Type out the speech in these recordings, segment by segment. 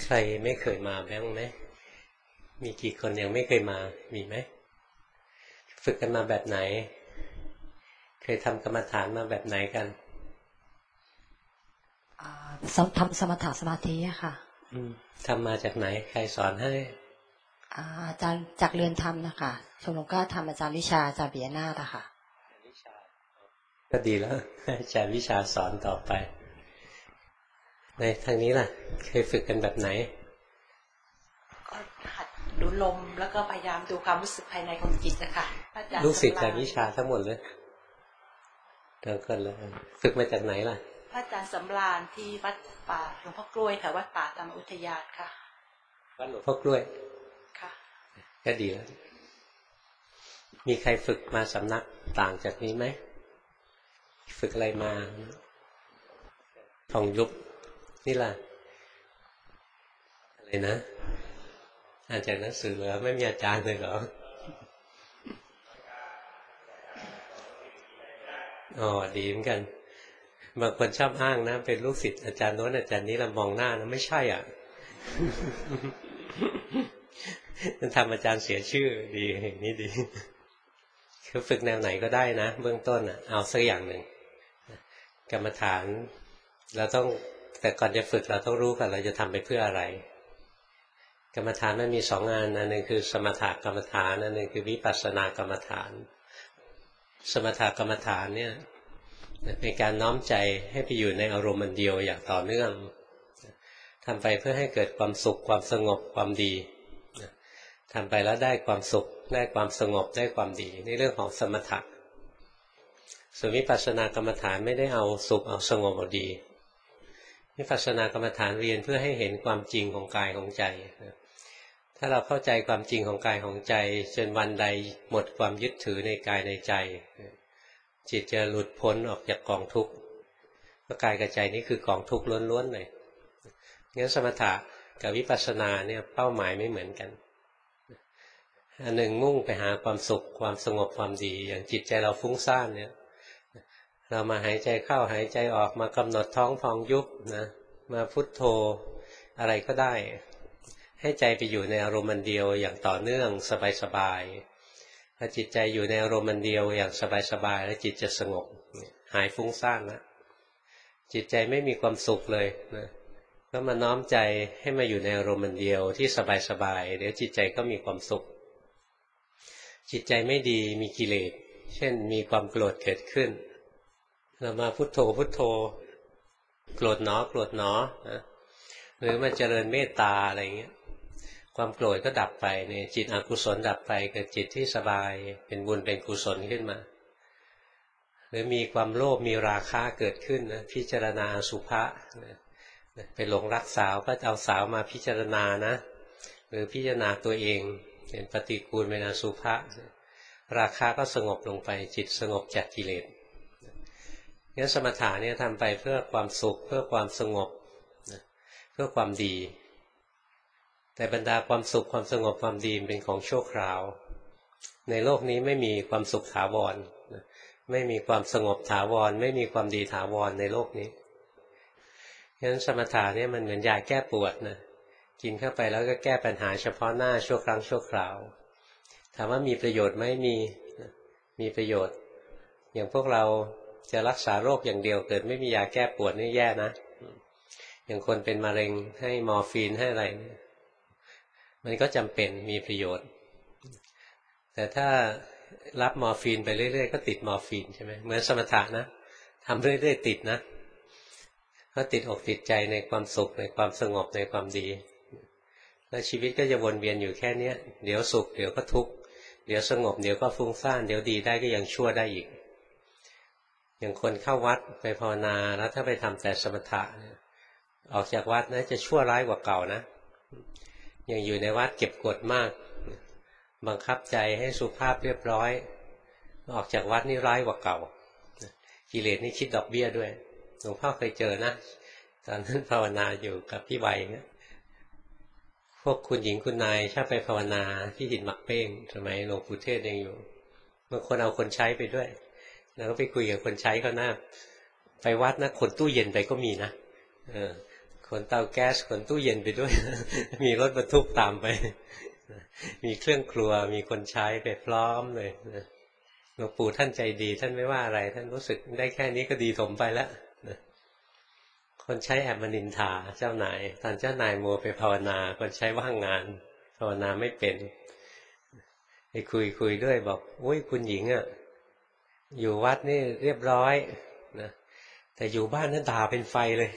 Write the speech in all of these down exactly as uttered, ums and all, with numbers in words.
ใครไม่เคยมาบ้างไหมมีกี่คนยังไม่เคยมามีไหมฝึกกันมาแบบไหนเคยทำกรรมฐานมาแบบไหนกันทำสมถะสมาธิอะค่ะทำมาจากไหนใครสอนให้อาจารย์จากเรือนธรรมนะคะชมรมก็ทำอาจารย์วิชาอาจารย์ปิยนาถอะค่ะก็ดีแล้วอาจารย์วิชาสอนต่อไปในทางนี้ล่ะเคยฝึกกันแบบไหนก็หัดดูลมแล้วก็พยายามดูความรู้สึกภายในของจิตนะคะลูกศิษย์อาจารย์วิชาทั้งหมดเลยเดินกันเลยฝึกมาจากไหนล่ะพระอาจารย์สำราญที่วัดป่าหลวงพ่อกล้วยค่ะวัดป่าธรรมอุทยานค่ะวัดหลวงพ่อกล้วยค่ะก็ดีแล้วมีใครฝึกมาสำนักต่างจากนี้ไหมฝึกอะไรมาทองยุบนี่ล่ะอะไรนะอ่านจากหนังสือเหรอไม่มีอาจารย์เลยเหรออ๋อดีเหมือนกันบางคนชอบอ้างนะเป็นลูกศิษย์อาจารย์โน้นอาจารย์นี้เรามองหน้านะไม่ใช่อ่ะมันทำอาจารย์เสียชื่อดีอย่างนี้ดีคือฝึกแนวไหนก็ได้นะเบื้องต้นอ่ะเอาสักอย่างหนึ่งกรรมฐานเราต้องแต่ก่อนจะฝึกเราต้องรู้ก่อนเราจะทำไปเพื่ออะไรกรรมฐานมันมีสองงานอันหนึ่งคือสมถกรรมฐานอันหนึ่งคือวิปัสสนากรรมฐานสมถกรรมฐานเนี่ยเป็นการน้อมใจให้ไปอยู่ในอารมณ์อันเดียวอย่างต่อเนื่องทำไปเพื่อให้เกิดความสุขความสงบความดีทำไปแล้วได้ความสุขได้ความสงบได้ความดีในเรื่องของสมถะส่วนวิปัสสนากรรมฐานไม่ได้เอาสุขเอาสงบเอาดีวิปัสสนากรรมฐานเรียนเพื่อให้เห็นความจริงของกายของใจถ้าเราเข้าใจความจริงของกายของใจจนวันใดหมดความยึดถือในกายในใจจิตจะหลุดพ้นออกจากกองทุกข์เพราะกายกับใจนี่คือกองทุกข์ล้วนๆเลยงั้นสมถะกับวิปัสสนาเนี่ยเป้าหมายไม่เหมือนกันอันหนึ่งมุ่งไปหาความสุขความสงบความดีอย่างจิตใจเราฟุ้งซ่านเนี่ยเรามาหายใจเข้าหายใจออกมากำหนดท้องพองยุบนะมาพุทโธอะไรก็ได้ให้ใจไปอยู่ในอารมณ์เดียวอย่างต่อเนื่องสบายๆถ้าจิตใจอยู่ในอารมณ์เดียวอย่างสบายๆแล้วจิตจะสงบหายฟุ้งซ่านนะจิตใจไม่มีความสุขเลยนะก็มาน้อมใจให้มาอยู่ในอารมณ์เดียวที่สบายๆเดี๋ยวจิตใจก็มีความสุขจิตใจไม่ดีมีกิเลสเช่นมีความโกรธเกิดขึ้นเรามาพุทโธพุทโธโกรธหนอโกรธหนอนะหรือมาเจริญเมตตาอะไรเงี้ยความโกรธก็ดับไปเนี่ยจิตอกุศลดับไปเกิดจิตที่สบายเป็นบุญเป็นกุศลขึ้นมาหรือมีความโลภมีราคะเกิดขึ้นนะพิจารณาอสุภะไปหลงรักสาวก็เอาสาวมาพิจารณานะหรือพิจารณาตัวเองเป็นปฏิกูลเป็นอสุภะราคะก็สงบลงไปจิตสงบจากกิเลสงั้นสมถะเนี่ยทำไปเพื่อความสุขเพื่อความสงบเพื่อความดีแต่บรรดาความสุขความสงบความดีเป็นของชั่วคราวในโลกนี้ไม่มีความสุขถาวรไม่มีความสงบถาวรไม่มีความดีถาวรในโลกนี้งั้นสมถะเนี่ยมันเหมือนยาแก้ปวดนะกินเข้าไปแล้วก็แก้ปัญหาเฉพาะหน้าชั่วครั้งชั่วคราวถามว่ามีประโยชน์ไหมมีมีประโยชน์อย่างพวกเราจะรักษาโรคอย่างเดียวเกิดไม่มียาแก้ปวดนี่แย่นะอย่างคนเป็นมะเร็งให้มอร์ฟีนให้อะไรมันก็จำเป็นมีประโยชน์แต่ถ้ารับมอร์ฟีนไปเรื่อยๆก็ติดมอร์ฟีนใช่ไหมเหมือนสมถะนะทำเรื่อยๆติดนะก็ติดอกติดใจในความสุขในความสงบในความดีแล้วชีวิตก็จะวนเวียนอยู่แค่นี้เดี๋ยวสุขเดี๋ยวก็ทุกข์เดี๋ยวสงบเดี๋ยวก็ฟุ้งซ่านเดี๋ยวดีได้ก็ยังชั่วได้อีกอย่างคนเข้าวัดไปภาวนาแล้วถ้าไปทำแต่สมถะออกจากวัดนะจะชั่วร้ายกว่าเก่านะอย่างอยู่ในวัดเก็บกดมากบังคับใจให้สุภาพเรียบร้อยออกจากวัดนี่ร้ายกว่าเก่ากิเลสนี่คิดดอกเบี้ยด้วยหลวงพ่อเคยเจอนะตอนนั้นภาวนาอยู่กับพี่ใบเนี่ยพวกคุณหญิงคุณนายชอบไปภาวนาที่หินหมักเป้งสมัยหลวงปู่เทศยังอยู่บางคนเอาคนใช้ไปด้วยแล้วก็ไปคุยกับคนใช้เขาหน้าไปวัดนะขนตู้เย็นไปก็มีนะเออขนเตาแก๊สขนตู้เย็นไปด้วย มีรถบรรทุกตามไป มีเครื่องครัวมีคนใช้ไปพร้อมเลยหลวงปู่ท่านใจดีท่านไม่ว่าอะไรท่านรู้สึกได้แค่นี้ก็ดีถมไปแล้วคนใช้แอบมานินทาเจ้านายตอนเจ้านายมัวไปภาวนาคนใช้ว่างงานภาวนาไม่เป็นไปคุยคุยด้วยบอกอุ้ยคุณหญิงอ่ะอยู่วัดนี่เรียบร้อยนะแต่อยู่บ้านนั้นด่าเป็นไฟเลย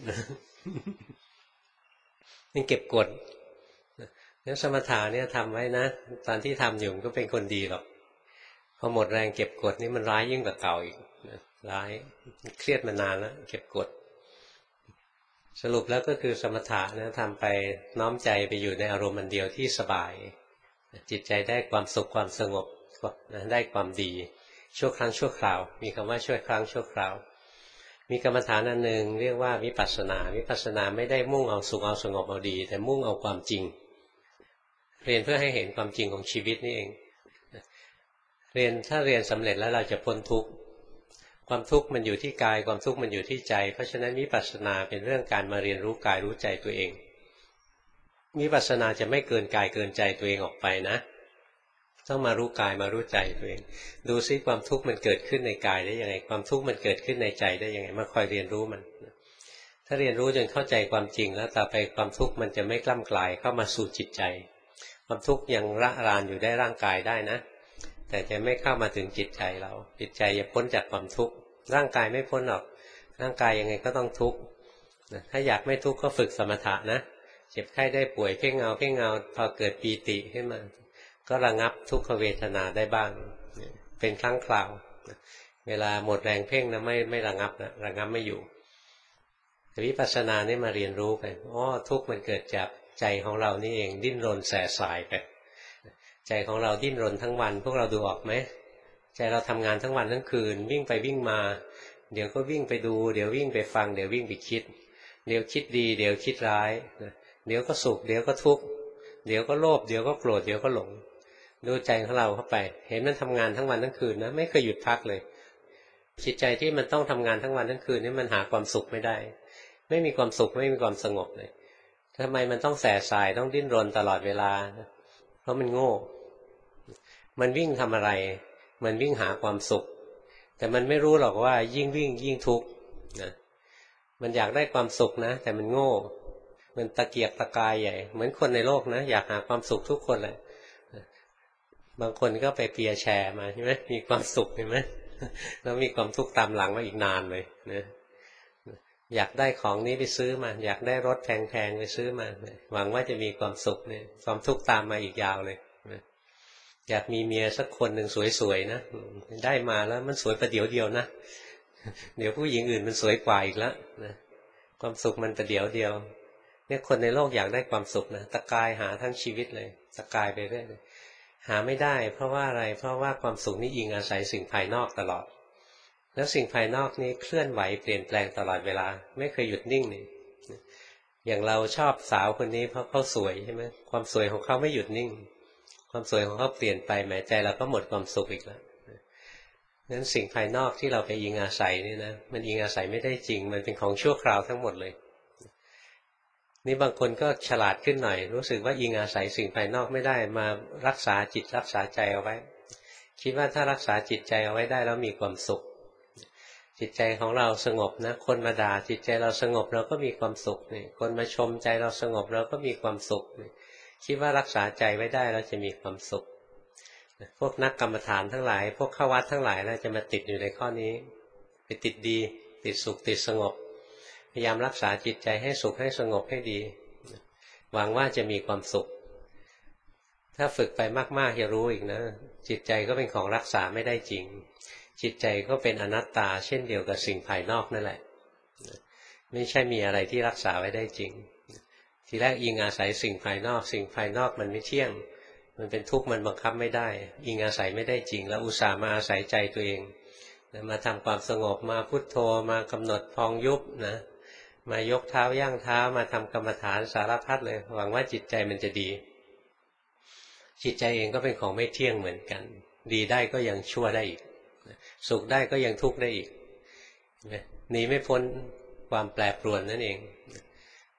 นี่เก็บกดงั้นสมถะเนี่ยทำไว้นะตอนที่ทำอยู่ก็เป็นคนดีหรอกพอหมดแรงเก็บกดนี่มันร้ายยิ่งกว่าเก่าอีกร้ายเครียดมานานแล้วเก็บกดสรุปแล้วก็คือสมถะนะทำไปน้อมใจไปอยู่ในอารมณ์อันเดียวที่สบายจิตใจได้ความสุขความสงบได้ความดีชั่วครั้งชั่วคราวมีคำว่าชั่วครั้งชั่วคราวมีกรรมฐานอันหนึ่งเรียกว่าวิปัสสนาวิปัสสนาไม่ได้มุ่งเอาสุขเอาสงบเอาดีแต่มุ่งเอาความจริงเรียนเพื่อให้เห็นความจริงของชีวิตนี่เองเรียนถ้าเรียนสำเร็จแล้วเราจะพ้นทุกข์ความทุกข์มันอยู่ที่กายความทุกข์มันอยู่ที่ใจเพราะฉะนั้นวิปัสสนาเป็นเรื่องการมาเรียนรู้กายรู้ใจตัวเองวิปัสสนาจะไม่เกินกายเกินใจตัวเองออกไปนะต้องมารู้กายมารู้ใจตัวเองดูซิความทุกข์มันเกิดขึ้นในกายได้ยังไงความทุกข์มันเกิดขึ้นในใจได้ยังไงมาคอยเรียนรู้มันถ้าเรียนรู้จนเข้าใจความจริงแล้วต่อไปความทุกข์มันจะไม่กล้ำกลายเข้ามาสู่จิตใจความทุกข์ยังระรานอยู่ได้ร่างกายได้นะแต่จะไม่เข้ามาถึงจิตใจเราจิตใจจะพ้นจากความทุกข์ร่างกายไม่พ้นหรอกร่างกายยังไงก็ต้องทุกข์ถ้าอยากไม่ทุกข์ก็ฝึกสมถะนะเจ็บไข้ได้ป่วยเพ่งเงาเพ่งเงาพอเกิดปีติขึ้นมาก็ระงับทุกขเวทนาได้บ้างเป็นครั้งคราวเวลาหมดแรงเพ่งนะไม่ไม่ระงับนะระงับไม่อยู่แต่วิปัสสนานี่มาเรียนรู้ไปอ๋อทุกข์มันเกิดจากใจของเรานี่เองดิ้นรนแสสายไปใจของเราดิ้นรนทั้งวันพวกเราดูออกไหมใจเราทำงานทั้งวันทั้งคืนวิ่งไปวิ่งมาเดี๋ยวก็วิ่งไปดูเดี๋ยววิ่งไปฟังเดี๋ยววิ่งไปคิดเดี๋ยวคิดดีเดี๋ยวคิดร้ายเดี๋ยวก็สุขเดี๋ยวก็ทุกข์เดี๋ยวก็โลภเดี๋ยวก็โกรธเดี๋ยวก็หลงดูใจของเราเข้าไปเห็นมันทำงานทั้งวันทั้งคืนนะไม่เคยหยุดพักเลยจิตใจที่มันต้องทำงานทั้งวันทั้งคืนนี่มันหาความสุขไม่ได้ไม่มีความสุขไม่มีความสงบเลยทำไมมันต้องแสสายต้องดิ้นรนตลอดเวลาเพราะมันโง่มันวิ่งทำอะไรมันวิ่งหาความสุขแต่มันไม่รู้หรอกว่ายิ่งวิ่งยิ่งทุกข์นะมันอยากได้ความสุขนะแต่มันโง่มันตะเกียกตะกายใหญ่เหมือนคนในโลกนะอยากหาความสุขทุกคนเลยบางคนก็ไปเปียร์แชร์มาใช่ไหมมีความสุขเห็นไหมแล้วมีความทุกข์ตามหลังมาอีกนานเลยนะอยากได้ของนี้ไปซื้อมาอยากได้รถแพงๆไปซื้อมาหวังว่าจะมีความสุขเนี่ยความทุกข์ตามมาอีกยาวเลยนะอยากมีเมียสักคนหนึ่งสวยๆนะได้มาแล้วมันสวยประเดี๋ยวเดียวนะเดี๋ยวผู้หญิงอื่นมันสวยกว่าอีกแล้วนะความสุขมันประเดี๋ยวเดียวเนี่ยคนในโลกอยากได้ความสุขนะตะกายหาทั้งชีวิตเลยตะกายไปเรื่อยเลยหาไม่ได้เพราะว่าอะไรเพราะว่าความสุขนี่อิงอาศัยสิ่งภายนอกตลอดแล้วสิ่งภายนอกนี้เคลื่อนไหวเปลี่ยนแปลงตลอดเวลาไม่เคยหยุดนิ่งนี่อย่างเราชอบสาวคนนี้เพราะเขาสวยใช่ไหมความสวยของเขาไม่หยุดนิ่งความสวยของเขาเปลี่ยนไปแม้ใจเราก็หมดความสุขอีกแล้วนั้นสิ่งภายนอกที่เราไปอิงอาศัยนี่นะมันอิงอาศัยไม่ได้จริงมันเป็นของชั่วคราวทั้งหมดเลยนี่บางคนก็ฉลาดขึ้นหน่อยรู้สึกว่าอิงอาศัยสิ่งภายนอกไม่ได้มารักษาจิตรักษาใจเอาไว้คิดว่าถ้ารักษาจิตใจเอาไว้ได้แล้วมีความสุขจิตใจของเราสงบนะคนมาด่าจิตใจเราสงบเราก็มีความสุขนี่คนมาชมใจเราสงบเราก็มีความสุขนี่คิดว่ารักษาใจไว้ได้เราจะมีความสุขพวกนักกรรมฐานทั้งหลายพวกเข้าวัดทั้งหลายเราจะมาติดอยู่ในข้อนี้ไปติดดีติดสุขติดสงบพยายามรักษาจิตใจให้สุขให้สงบให้ดีหวังว่าจะมีความสุขถ้าฝึกไปมากๆจะรู้อีกนะจิตใจก็เป็นของรักษาไม่ได้จริงจิตใจก็เป็นอนัตตาเช่นเดียวกับสิ่งภายนอกนั่นแหละไม่ใช่มีอะไรที่รักษาไว้ได้จริงทีแรกอิงอาศัยสิ่งภายนอกสิ่งภายนอกมันไม่เที่ยงมันเป็นทุกข์มันบังคับไม่ได้อิงอาศัยไม่ได้จริงแล้วอุตส่าห์มาอาศัยใจตัวเองมาทำความสงบมาพุทโธมากำหนดพองยุบนะมายกเท้าย่างเท้ามาทำกรรมฐานสารพัดเลยหวังว่าจิตใจมันจะดีจิตใจเองก็เป็นของไม่เที่ยงเหมือนกันดีได้ก็ยังชั่วได้อีกสุขได้ก็ยังทุกข์ได้อีกหนีไม่พ้นความแปรปรวนนั่นเอง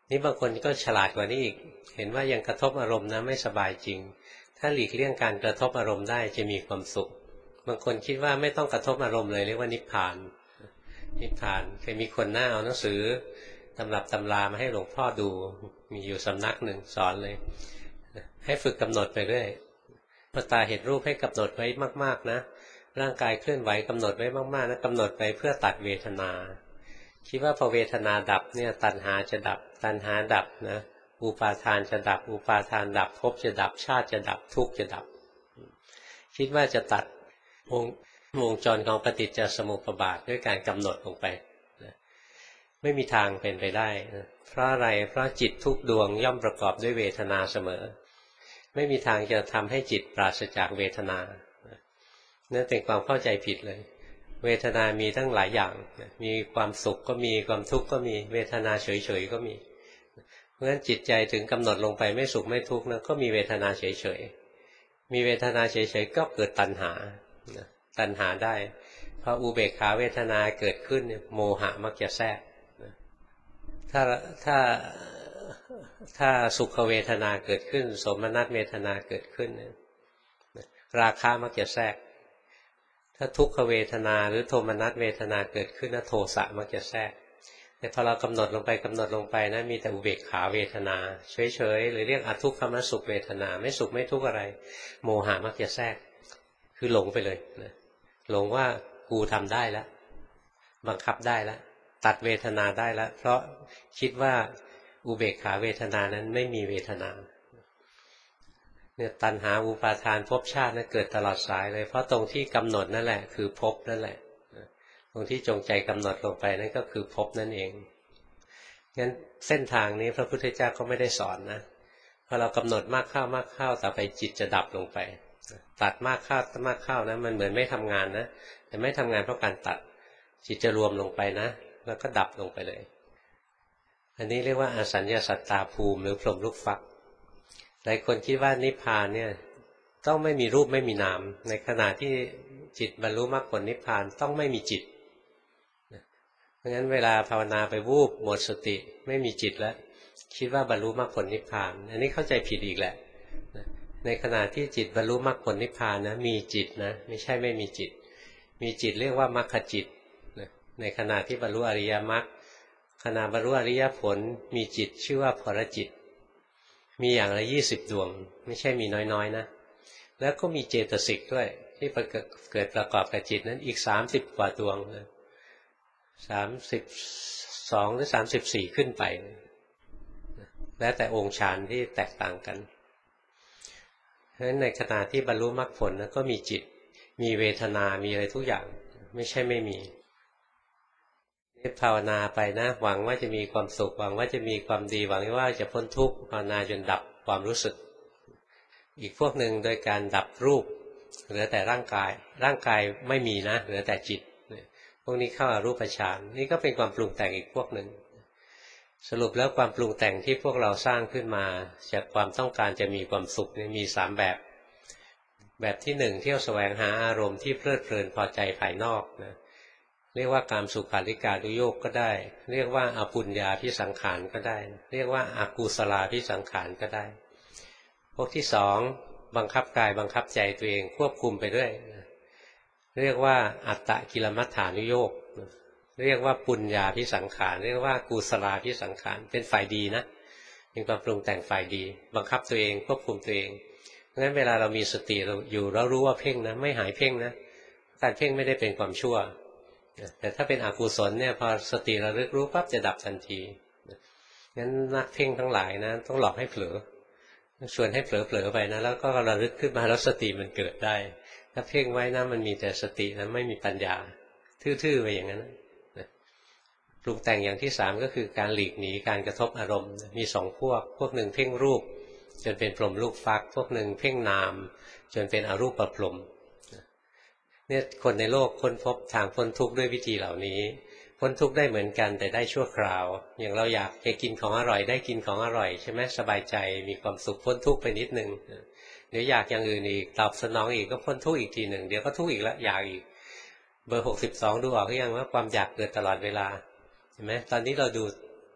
นี่บางคนก็ฉลาดกว่านี้อีกเห็นว่ายังกระทบอารมณ์นะไม่สบายจริงถ้าหลีกเลี่ยงการกระทบอารมณ์ได้จะมีความสุขบางคนคิดว่าไม่ต้องกระทบอารมณ์เลยเรียกว่านิพพานนิพพานเคยมีคนหน้าเอาหนังสือตำรับตำรามาให้หลวงพ่อดูมีอยู่สำนักหนึ่งสอนเลยให้ฝึกกำหนดไปเรื่อยพอตาเห็นรูปให้กำหนดไว้มากๆนะร่างกายเคลื่อนไหวกำหนดไว้มากๆนะกำหนดไปเพื่อตัดเวทนาคิดว่าพอเวทนาดับเนี่ยตัณหาจะดับตัณหาดับนะอุปาทานจะดับอุปาทานดับภพจะดับชาติจะดับทุกข์จะดับคิดว่าจะตัดวงวงจรของปฏิจจสมุปบาทด้วยการกำหนดลงไปนะไม่มีทางเป็นไปได้นะเพราะอะไรเพราะจิตทุกดวงย่อมประกอบด้วยเวทนาเสมอไม่มีทางจะทำให้จิตปราศจากเวทนานั่นเป็นความเข้าใจผิดเลยเวทนามีตั้งหลายอย่างมีความสุขก็มีความทุกข์ก็มีเวทนาเฉยๆก็มีเพราะฉะนั้นจิตใจถึงกำหนดลงไปไม่สุขไม่ทุกข์นะก็มีเวทนาเฉยๆมีเวทนาเฉยๆก็เกิดตัณหาตัณหาได้พออุเบกขาเวทนาเกิดขึ้นโมหะมักจะแทรกถ้าถ้าถ้าสุขเวทนาเกิดขึ้นสมนัสเวทนาเกิดขึ้นราคะมักจะแทรกถ้าทุกขเวทนาหรือโทมนัสเวทนาเกิดขึ้นนะโทสะมักจะแทรกแต่พอเรากำหนดลงไปกำหนดลงไปนะมีแต่อุเบกขาเวทนาเฉยๆหรือเรียกอทุกขมสุขเวทนาไม่สุขไม่ทุกข์อะไรโมหะมักจะแทรกคือหลงไปเลยนะหลงว่ากูทำได้แล้วบังคับได้แล้วตัดเวทนาได้แล้วเพราะคิดว่าอุเบกขาเวทนานั้นไม่มีเวทนาเนี่ยตัณหาอุปาทานภพชาตินั้นเกิดตลอดสายเลยเพราะตรงที่กำหนดนั่นแหละคือภพนั่นแหละตรงที่จงใจกำหนดลงไปนั่นก็คือภพนั่นเองงั้นเส้นทางนี้พระพุทธเจ้าก็ไม่ได้สอนนะพอเรากำหนดมากเข้ามากเข้าต่อไปจิตจะดับลงไปตัดมากเข้ามากเข้านะมันเหมือนไม่ทำงานนะแต่ไม่ทำงานเพราะการตัดจิตจะรวมลงไปนะแล้วก็ดับลงไปเลยอันนี้เรียกว่าอสัญญาสัตตาภูมิหรือพรหมลูกฟักหลายคนคิดว่านิพพานเนี่ยต้องไม่มีรูปไม่มีนามในขณะที่จิตบรรลุมรรคผลนิพพานต้องไม่มีจิตเพราะงั้นเวลาภาวนาไปวูบหมดสติไม่มีจิตแล้วคิดว่าบรรลุมรรคผลนิพพานอันนี้เข้าใจผิดอีกแหละในขณะที่จิตบรรลุมรรคผลนิพพานนะมีจิตนะไม่ใช่ไม่มีจิตมีจิตเรียกว่ามรรคจิตในขณะที่บรรลุอริยมรรคขณะบรรลุอริยผลมีจิตชื่อว่าพรจิตมีอย่างละยี่สิบดวงไม่ใช่มีน้อยๆนะแล้วก็มีเจตสิกด้วยที่เกิดประกอบกับจิตนั้นอีกสามสิบกว่าดวงสามสิบสองหรือสามสิบสี่ขึ้นไปแล้วแต่องค์ฌานที่แตกต่างกันเพราะฉะนั้นในขณะที่บรรลุมรรคผลนะก็มีจิตมีเวทนามีอะไรทุกอย่างไม่ใช่ไม่มีภาวนาไปนะหวังว่าจะมีความสุขหวังว่าจะมีความดีหวังว่าจะพ้นทุกข์ภาวนาจนดับความรู้สึกอีกพวกหนึ่งโดยการดับรูปเหลือแต่ร่างกายร่างกายไม่มีนะเหลือแต่จิตพวกนี้เข้าอรูปฌานนี่ก็เป็นความปรุงแต่งอีกพวกหนึ่งสรุปแล้วความปรุงแต่งที่พวกเราสร้างขึ้นมาจากความต้องการจะมีความสุขนี่มีสามแบบแบบที่หนึ่งเที่ยวแสวงหาอารมณ์ที่เพลิดเพลินพอใจภายนอกนะเรียกว่ากามสุขาริการุโยคก็ได้เรียกว่าอปุญญาภิสังขารก็ได้เรียกว่าอากุศลาภิสังขารก็ได้พวกที่สองบังคับกายบังคับใจตัวเองควบคุมไปเรื่อยเรียกว่าอัตตกิลมัฏฐานุโยคเรียกว่าปุญญาภิสังขารเรียกว่ากุศลาภิสังขารเป็นฝ่ายดีนะเป็นความปรุงแต่งฝ่ายดีบังคับตัวเองควบคุมตัวเองเพราะฉะนั้นเวลาเรามีสติเราอยู่เรารู้ว่าเพ่งนะไม่หายเพ่งนะการเพ่งไม่ได้เป็นความชั่วแต่ถ้าเป็นอกุศลเนี่ยพอสติระลึกรู้ปั๊บจะดับทันทีงั้นนักเพ่งทั้งหลายนะต้องหลอกให้เผลอชวนให้เผลอๆไปนะแล้วก็ระลึกขึ้นมาแล้วสติมันเกิดได้ถ้าเพ่งไว้นะมันมีแต่สตินะไม่มีปัญญาทื่อๆไปอย่างนั้นปรุงแต่งอย่างที่สามก็คือการหลีกหนีการกระทบอารมณ์มีสองพวกพวกหนึ่งเพ่งรูปจนเป็นพรหมลูกฟักพวกหนึ่งเพ่งนามจนเป็นอรูปพรหมเนี่ยคนในโลกค้นพบทางพ้นทุกข์ด้วยวิธีเหล่านี้พ้นทุกข์ได้เหมือนกันแต่ได้ชั่วคราวอย่างเราอยากจะกินของอร่อยได้กินของอร่อยใช่ไหมสบายใจมีความสุขพ้นทุกข์ไปนิดนึงเดี๋ยวอยากอย่างอื่นอีกตอบสนองอีกก็พ้นทุกข์อีกทีหนึ่งเดี๋ยวก็ทุกข์อีกแล้วอยากอีกเบอร์หกสิบสองดูออกหรือยังว่าความอยากเกิดตลอดเวลาเห็นไหมตอนนี้เราดู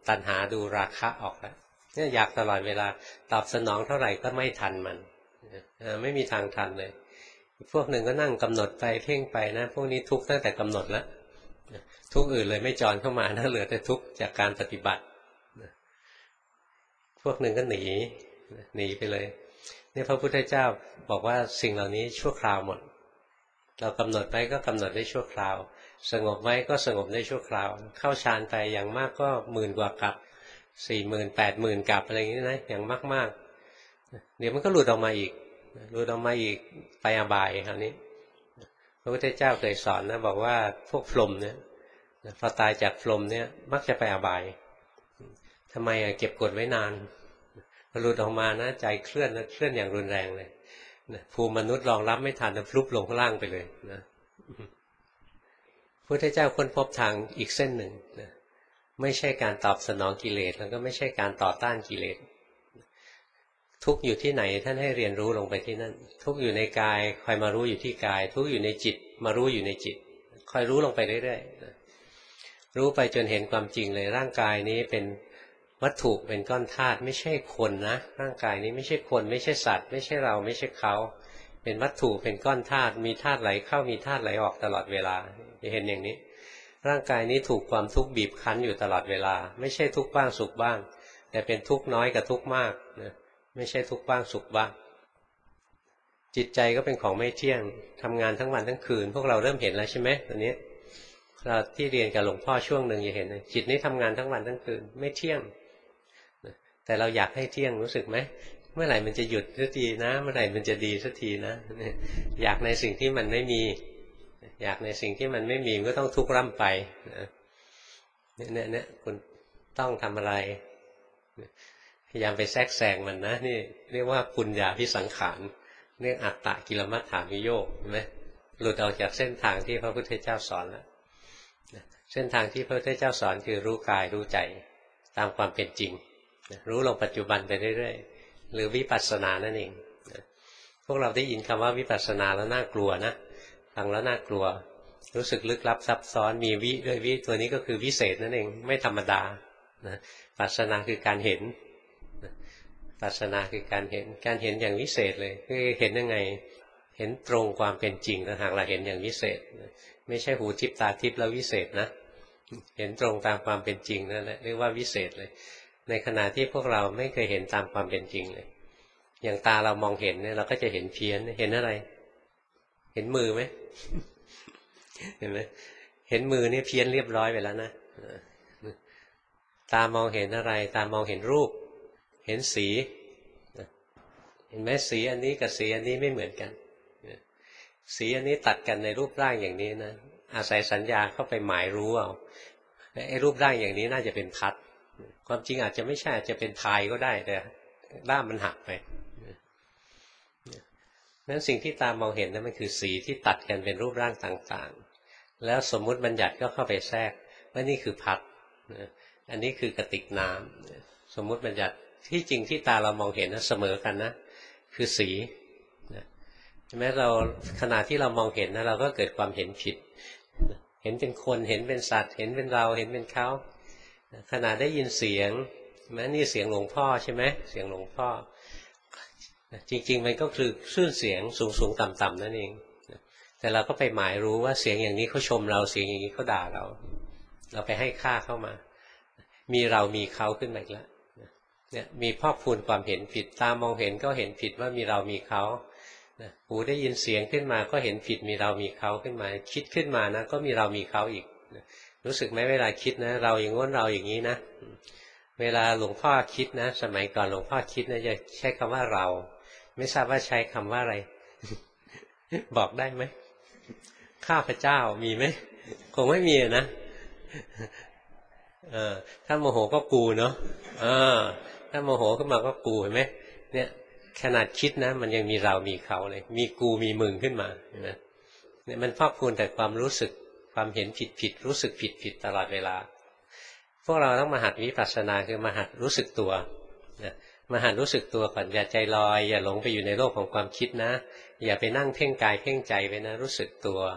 ตัณหาดูราคะออกแล้วเนี่ยอยากตลอดเวลาตอบสนองเท่าไหร่ก็ไม่ทันมันไม่มีทางทันเลยพวกหนึ่งก็นั่งกำหนดไปเพ่งไปนะพวกนี้ทุกข์ตั้งแต่กำหนดแล้วทุกข์อื่นเลยไม่จรเข้ามานะเหลือแต่ทุกข์จากการปฏิบัติพวกหนึ่งก็หนีหนีไปเลยนี่พระพุทธเจ้าบอกว่าสิ่งเหล่านี้ชั่วคราวหมดเรากำหนดไว้ก็กำหนดได้ชั่วคราวสงบไว้ก็สงบได้ชั่วคราวเข้าฌานไปอย่างมากก็หมื่นกว่ากับสี่หมื่นแปดหมื่นกับอะไรอย่างนี้นะอย่างมากๆเดี๋ยวมันก็หลุดออกมาอีกหลุดออกมาอีกไปอบายคราวนี้พระพุทธเจ้าเคยสอนนะบอกว่าพวกพรหมเนี่ยพอตายจากพรหมเนี่ยมักจะไปอบายทำไมเก็บกดไว้นานหลุดออกมานะใจเคลื่อนนะเคลื่อนอย่างรุนแรงเลยภูมิมนุษย์รองรับไม่ทันนะพลุบลงข้างล่างไปเลยนะพระพุทธเจ้าค้นพบทางอีกเส้นหนึ่งนะไม่ใช่การตอบสนองกิเลสแล้วก็ไม่ใช่การต่อต้านกิเลสทุกอยู่ที่ไหนท่านให้เรียนรู้ลงไปที่นั่นทุกอยู่ในกายคอยมารู้อยู่ที่กายทุกอยู่ในจิตมารู้อยู่ในจิตคอยรู้ลงไปเรื่อยๆรู้ไปจนเห็นความจริงเลยร่างกายนี้เป็นวัตถุเป็นก้อนธาตุไม่ใช่คนนะร่างกายนี้ไม่ใช่คนไม่ใช่สัตว์ไม่ใช่เราไม่ใช่เขาเป็นวัตถุเป็นก้อนธาตุมีธาตุไหลเข้ามีธาตุไหลออกตลอดเวลาจะเห็นอย่างนี้ร่างกายนี้ถูกความทุกข์บีบคั้นอยู่ตลอดเวลาไม่ใช่ทุกข์บ้างสุขบ้างแต่เป็นทุกข์น้อยกับทุกข์มากนะไม่ใช่ทุกข์บ้างสุขบ้างจิตใจก็เป็นของไม่เที่ยงทำงานทั้งวันทั้งคืนพวกเราเริ่มเห็นแล้วใช่ไหมตอนนี้เราที่เรียนกับหลวงพ่อช่วงหนึ่งจะเห็นจิตนี้ทำงานทั้งวันทั้งคืนไม่เที่ยงแต่เราอยากให้เที่ยงรู้สึกไหมเมื่อไหร่มันจะหยุดสักทีนะเมื่อไหร่มันจะดีสักทีนะอยากในสิ่งที่มันไม่มีอยากในสิ่งที่มันไม่มีก็ต้องทุกข์ร่ำไปนะเนี่ยเนี่ยคุณต้องทำอะไรพยายามไปแทรกแซงมันนะนี่เรียกว่าปุญญาภิสังขารเรียกอัตตะกิลมัฏฐานุโยคเห็นไหมหลุดออกจากเส้นทางที่พระพุทธเจ้าสอนแล้วเส้นทางที่พระพุทธเจ้าสอนคือรู้กายรู้ใจตามความเป็นจริงรู้ลงปัจจุบันไปเรื่อยๆหรือวิปัสสนานั่นเองพวกเราได้ยินคำว่าวิปัสสนาแล้วน่ากลัวนะฟังแล้วน่ากลัวรู้สึกลึกลับซับซ้อนมีวิด้วยวิตัวนี้ก็คือวิเศษนั่นเองไม่ธรรมดานะปัสสนาคือการเห็นปัสสนาคือการเห็นการเห็นอย่างวิเศษเลยคือเห็นยังไงเห็นตรงความเป็นจริงต่างหากเราเห็นอย่างวิเศษไม่ใช่หูทิพตาทิพแล้ววิเศษนะเห็นตรงตามความเป็นจริงนั่นแหละเรียกว่าวิเศษเลยในขณะที่พวกเราไม่เคยเห็นตามความเป็นจริงเลยอย่างตาเรามองเห็นเนี่ยเราก็จะเห็นเพี้ยนเห็นอะไรเห็นมือไหมเห็นไหมเห็นมือนี่เพี้ยนเรียบร้อยไปแล้วนะตามองเห็นอะไรตามองเห็นรูปเห็นสีเห็นไหมสีอันนี้กับสีอันนี้ไม่เหมือนกันสีอันนี้ตัดกันในรูปร่างอย่างนี้นะอาศัยสัญญาเข้าไปหมายรู้เอาไอ้รูปร่างอย่างนี้น่าจะเป็นพัดความจริงอาจจะไม่ใช่อาจจะเป็นทายก็ได้แต่ด้ามมันหักไปนั้นสิ่งที่ตามองเห็นนั้นมันคือสีที่ตัดกันเป็นรูปร่างต่างๆแล้วสมมุติบัญญัติก็เข้าไปแทรกว่านี่คือพัดอันนี้คือกระติกน้ำสมมุติบัญญัติที่จริงที่ตาเรามองเห็นนั้นเสมอกันนะคือสีใช่ไหมเราขณะที่เรามองเห็นนะเราก็เกิดความเห็นผิดเห็นเป็นคนเห็นเป็นสัตว์เห็นเป็นเราเห็นเป็นเขาขณะได้ยินเสียงแม้นี่เสียงหลวงพ่อใช่ไหมเสียงหลวงพ่อจริงๆมันก็คือคลื่นเสียงสูงๆต่ำๆนั่นเองแต่เราก็ไปหมายรู้ว่าเสียงอย่างนี้เขาชมเราเสียงอย่างนี้เขาด่าเราเราไปให้ค่าเข้ามามีเรามีเขาขึ้นมาอีกแล้วเนี่ยมีพอกพูนความเห็นผิดตามองเห็นก็เห็นผิดว่ามีเรามีเขาหูได้ยินเสียงขึ้นมาก็เห็นผิดมีเรามีเขาขึ้นมาคิดขึ้นมานะก็มีเรามีเขาอีกรู้สึกไหมเวลาคิดนะเราอย่างง้นเราอย่างนี้นะเวลาหลวงพ่อคิดนะสมัยก่อนหลวงพ่อคิดนะจะใช้คำว่าเราไม่ทราบว่าใช้คำว่าอะไร บอกได้ไหมข้าพเจ้ามีไหมคงไม่มีนะเออถ้าโมโหก็กูเนาะเออถ้าโมโหขึ้นมาก็กูเห็นไหมเนี่ยขนาดคิดนะมันยังมีเรามีเขาเลยมีกูมีมึงขึ้นมาเห็นไหมเนี่ยมันพอกพูนแต่ความรู้สึกความเห็นผิดผิดรู้สึกผิดผิดตลอดเวลาพวกเราต้องมาหัดวิปัสสนาคือมาหัดรู้สึกตัวนะมาหัดรู้สึกตัวก่อนอย่าใจลอยอย่าหลงไปอยู่ในโลกของความคิดนะอย่าไปนั่งเพ่งกายเพ่งใจไปนะรู้สึกตัว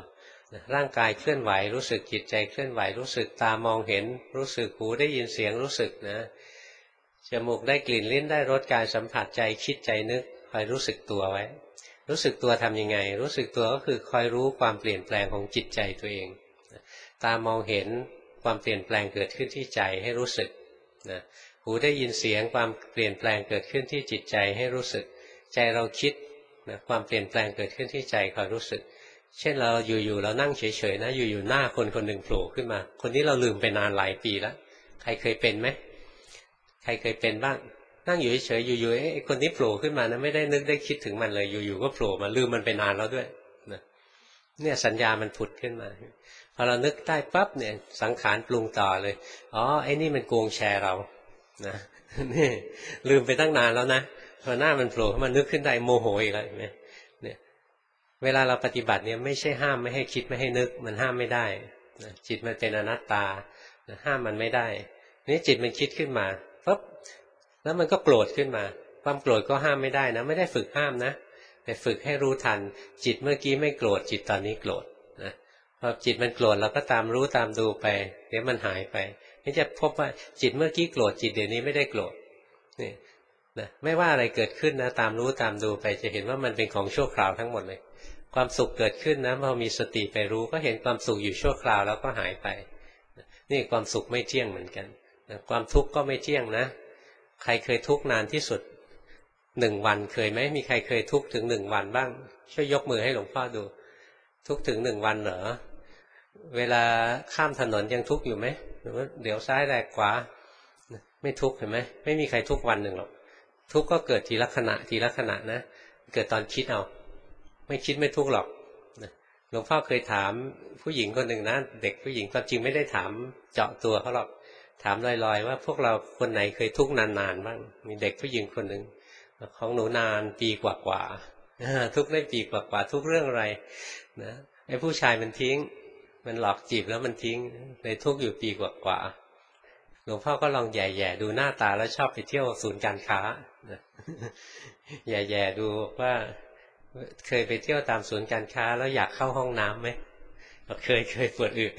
ร่างกายเคลื่อนไหวรู้สึกจิตใจเคลื่อนไหวรู้สึกตามองเห็นรู้สึกหูได้ยินเสียงรู้สึกนะจมูกได้กลิ่นลิ้นได้รสกายสัมผัสใจคิดใจนึกคอยรู้สึกตัวไว้รู้สึกตัวทำยังไงรู้สึกตัวก็คือคอยรู้ความเปลี่ยนแปลงของจิตใจตัวเองตามองเห็นความเปลี่ยนแปลงเกิดขึ้นที่ใจให้รู้สึกนะหูได้ยินเสียงความเปลี่ยนแปลงเกิดขึ้นที่จิตใจให้รู้สึกใจเราคิดนะความเปลี่ยนแปลงเกิดขึ้นที่ใจคอยรู้สึกเช่นเราอยู่ๆเรานั่งเฉยๆนะอยู่ๆหน้าคนคนหนึ่งโผล่ขึ้นมาคนนี้เราลืมไปนานหลายปีแล้วใครเคยเป็นไหมใครเคยเป็นบ้างนั่งอยู่เฉยๆอยู่ๆไอ้คนนี้โผล่ขึ้นมานะไม่ได้นึกได้คิดถึงมันเลยอยู่ๆก็โผล่มาลืมมันไปนานแล้วด้วยนะเนี่ยสัญญามันผุดขึ้นมาพอเรานึกได้ปั๊บเนี่ยสังขารปรุงต่อเลยอ๋อไอ้นี่มันโกงแชร์เรานะนี่ลืมไปตั้งนานแล้วนะพอหน้ามันโผล่มันนึกขึ้นได้โมโหอีกแล้วเห็นไหมเนี่ยเวลาเราปฏิบัติเนี่ยไม่ใช่ห้ามไม่ให้คิดไม่ให้นึกมันห้ามไม่ได้นะจิตมันเป็นอนัตตานะห้ามมันไม่ได้นี่จิตมันคิดขึ้นมาปั๊บแล้วมันก็โกรธขึ้นมาความโกรธก็ห้ามไม่ได้นะไม่ได้ฝึกห้ามนะแต่ฝึกให้รู้ทันจิตเมื่อกี้ไม่โกรธจิตตอนนี้โกรธนะพอจิตมันโกรธเราก็ตามรู้ตามดูไปเดี๋ยวมันหายไปนี่จะพบว่าจิตเมื่อกี้โกรธจิตเดี๋ยวนี้ไม่ได้โกรธนี่นะไม่ว่าอะไรเกิดขึ้นนะตามรู้ตามดูไปจะเห็นว่ามันเป็นของชั่วคราวทั้งหมดเลยความสุขเกิดขึ้นนะพอมีสติไปรู้ก็เห็นความสุขอยู่ชั่วคราวแล้วก็หายไปนี่ความสุขไม่เที่ยงเหมือนกันความทุกข์ก็ไม่เที่ยงนะใครเคยทุกข์นานที่สุดหนึ่งวันเคยไหมมีใครเคยทุกข์ถึงหนึ่งวันบ้างช่วยยกมือให้หลวงพ่อดูทุกข์ถึงหนึ่งวันเหรอเวลาข้ามถนนยังทุกข์อยู่ไหมหรือว่าเดี๋ยวซ้ายแลกขวาไม่ทุกข์เห็นไหมไม่มีใครทุกข์วันหนึ่งหรอกทุกข์ก็เกิดทีละขณะทีละขณะนะเกิดตอนคิดเอาไม่คิดไม่ทุกข์หรอกหลวงพ่อเคยถามผู้หญิงคนหนึ่งนะเด็กผู้หญิงความจริงไม่ได้ถามเจาะตัวเขาหรอกถามลอยๆว่าพวกเราคนไหนเคยทุกข์นานๆบ้างมีเด็กผู้หญิงคนหนึ่งของหนูนานปีกว่าๆทุกข์ได้ปีกว่าๆทุกเรื่องอะไรนะไอ้ผู้ชายมันทิ้งมันหลอกจีบแล้วมันทิ้งเลยทุกข์อยู่ปีกว่าๆหลวงพ่อก็ลองแย่ๆดูหน้าตาแล้วชอบไปเที่ยวศูนย์การค้าแย่ๆดูว่าเคยไปเที่ยวตามศูนย์การค้าแล้วอยากเข้าห้องน้ำไหมเคยเคยปวดอึ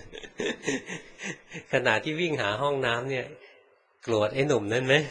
ขณะที่วิ่งหาห้องน้ำเนี่ยโกรธไอ้หนุ่มนั่นไหม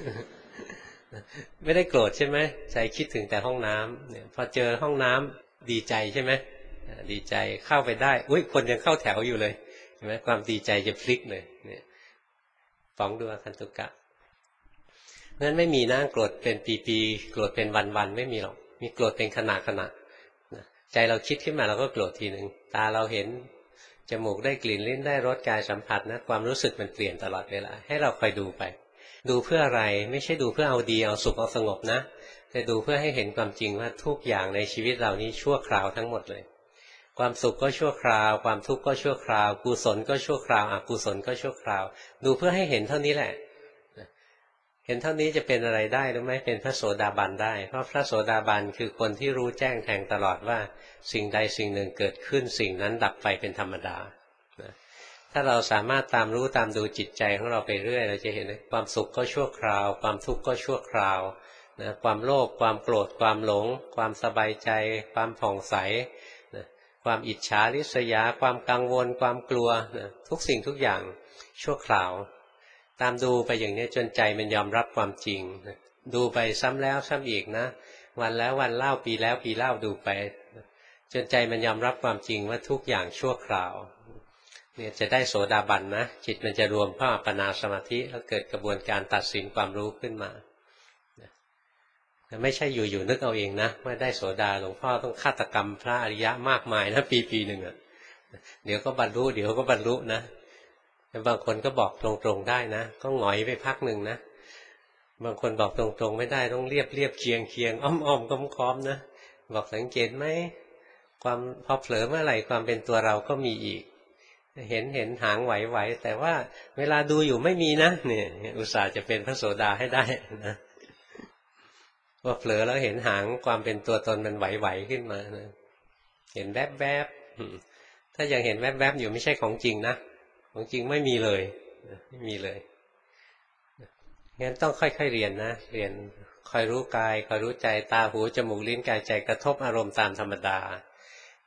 ไม่ได้โกรธใช่ไหมใจคิดถึงแต่ห้องน้ำเนี่ยพอเจอห้องน้ำดีใจใช่ไหมดีใจเข้าไปได้อุ้ยคนยังเข้าแถวอยู่เลยเห็นไหมความดีใจจะพลิกเลยเนี่ยฟ้องดูอคันตุกะนั้นไม่มีนะโกรธเป็นปีๆโกรธเป็นวันๆไม่มีหรอกมีโกรธเป็นขณะขณะใจเราคิดขึ้นมาเราก็โกรธทีหนึ่งตาเราเห็นจมูกได้กลิ่นลิ้นได้รสกายสัมผัสนะความรู้สึกมันเปลี่ยนตลอดเวลาให้เราคอยดูไปดูเพื่ออะไรไม่ใช่ดูเพื่อเอาดีเอาสุขเอาสงบนะแต่ดูเพื่อให้เห็นความจริงว่าทุกอย่างในชีวิตเรานี้ชั่วคราวทั้งหมดเลยความสุขก็ชั่วคราวความทุกข์ก็ชั่วคราวกุศลก็ชั่วคราวอกุศลก็ชั่วคราวดูเพื่อให้เห็นเท่านี้แหละเห็นเท่านี้จะเป็นอะไรได้หรือไม่เป็นพระโสดาบันได้เพราะพระโสดาบันคือคนที่รู้แจ้งแทงตลอดว่าสิ่งใดสิ่งหนึ่งเกิดขึ้นสิ่งนั้นดับไปเป็นธรรมดาถ้าเราสามารถตามรู้ตามดูจิตใจของเราไปเรื่อยเราจะเห็นว่าความสุขก็ชั่วคราวความทุกข์ก็ชั่วคราวนะความโลภความโกรธความหลงความสบายใจความผ่องใสนะความอิจฉาริษยาความกังวลความกลัวนะทุกสิ่งทุกอย่างชั่วคราวตามดูไปอย่างนี้จนใจมันยอมรับความจริงดูไปซ้ำแล้วซ้ำอีกนะวันแล้ววันเล่าปีแล้วปีเล่าดูไปจนใจมันยอมรับความจริงว่าทุกอย่างชั่วคราวเนี่ยจะได้โสดาบันนะจิตมันจะรวมเข้าอัปปนาสมาธิแล้วเกิดกระบวนการตัดสินความรู้ขึ้นมาไม่ใช่อยู่ๆนึกเอาเองนะว่าได้โสดาหลวงพ่อต้องฆาตกรรมพระอริยะมากมายนะปีปีหนึ่งอ่ะเดี๋ยวก็บรรลุเดี๋ยวก็บรรลุนะบางคนก็บอกตรงๆได้นะก็หงอยไปพักหนึ่งนะบางคนบอกตรงๆไม่ได้ต้องเรียบเรียบเคียงเคียงอ้อมอ้อมก้มค้อมนะบอกสังเกตไหมความพอเผลอเมื่อไหร่ความเป็นตัวเราก็มีอีกเห็นเห็นหางไหวๆแต่ว่าเวลาดูอยู่ไม่มีนะเนี่ยอุตส่าห์จะเป็นพระโสดาให้ได้นะพอเผลอแล้วเห็นหางความเป็นตัวตนมันไหวๆขึ้นมานะเห็นแวบๆถ้ายังเห็นแวบๆอยู่ไม่ใช่ของจริงนะของจริงไม่มีเลยไม่มีเลยงั้นต้องค่อยๆเรียนนะเรียนคอยรู้กายคอยรู้ใจตาหูจมูกลิ้นกายใจกระทบอารมณ์ตามธรรมดา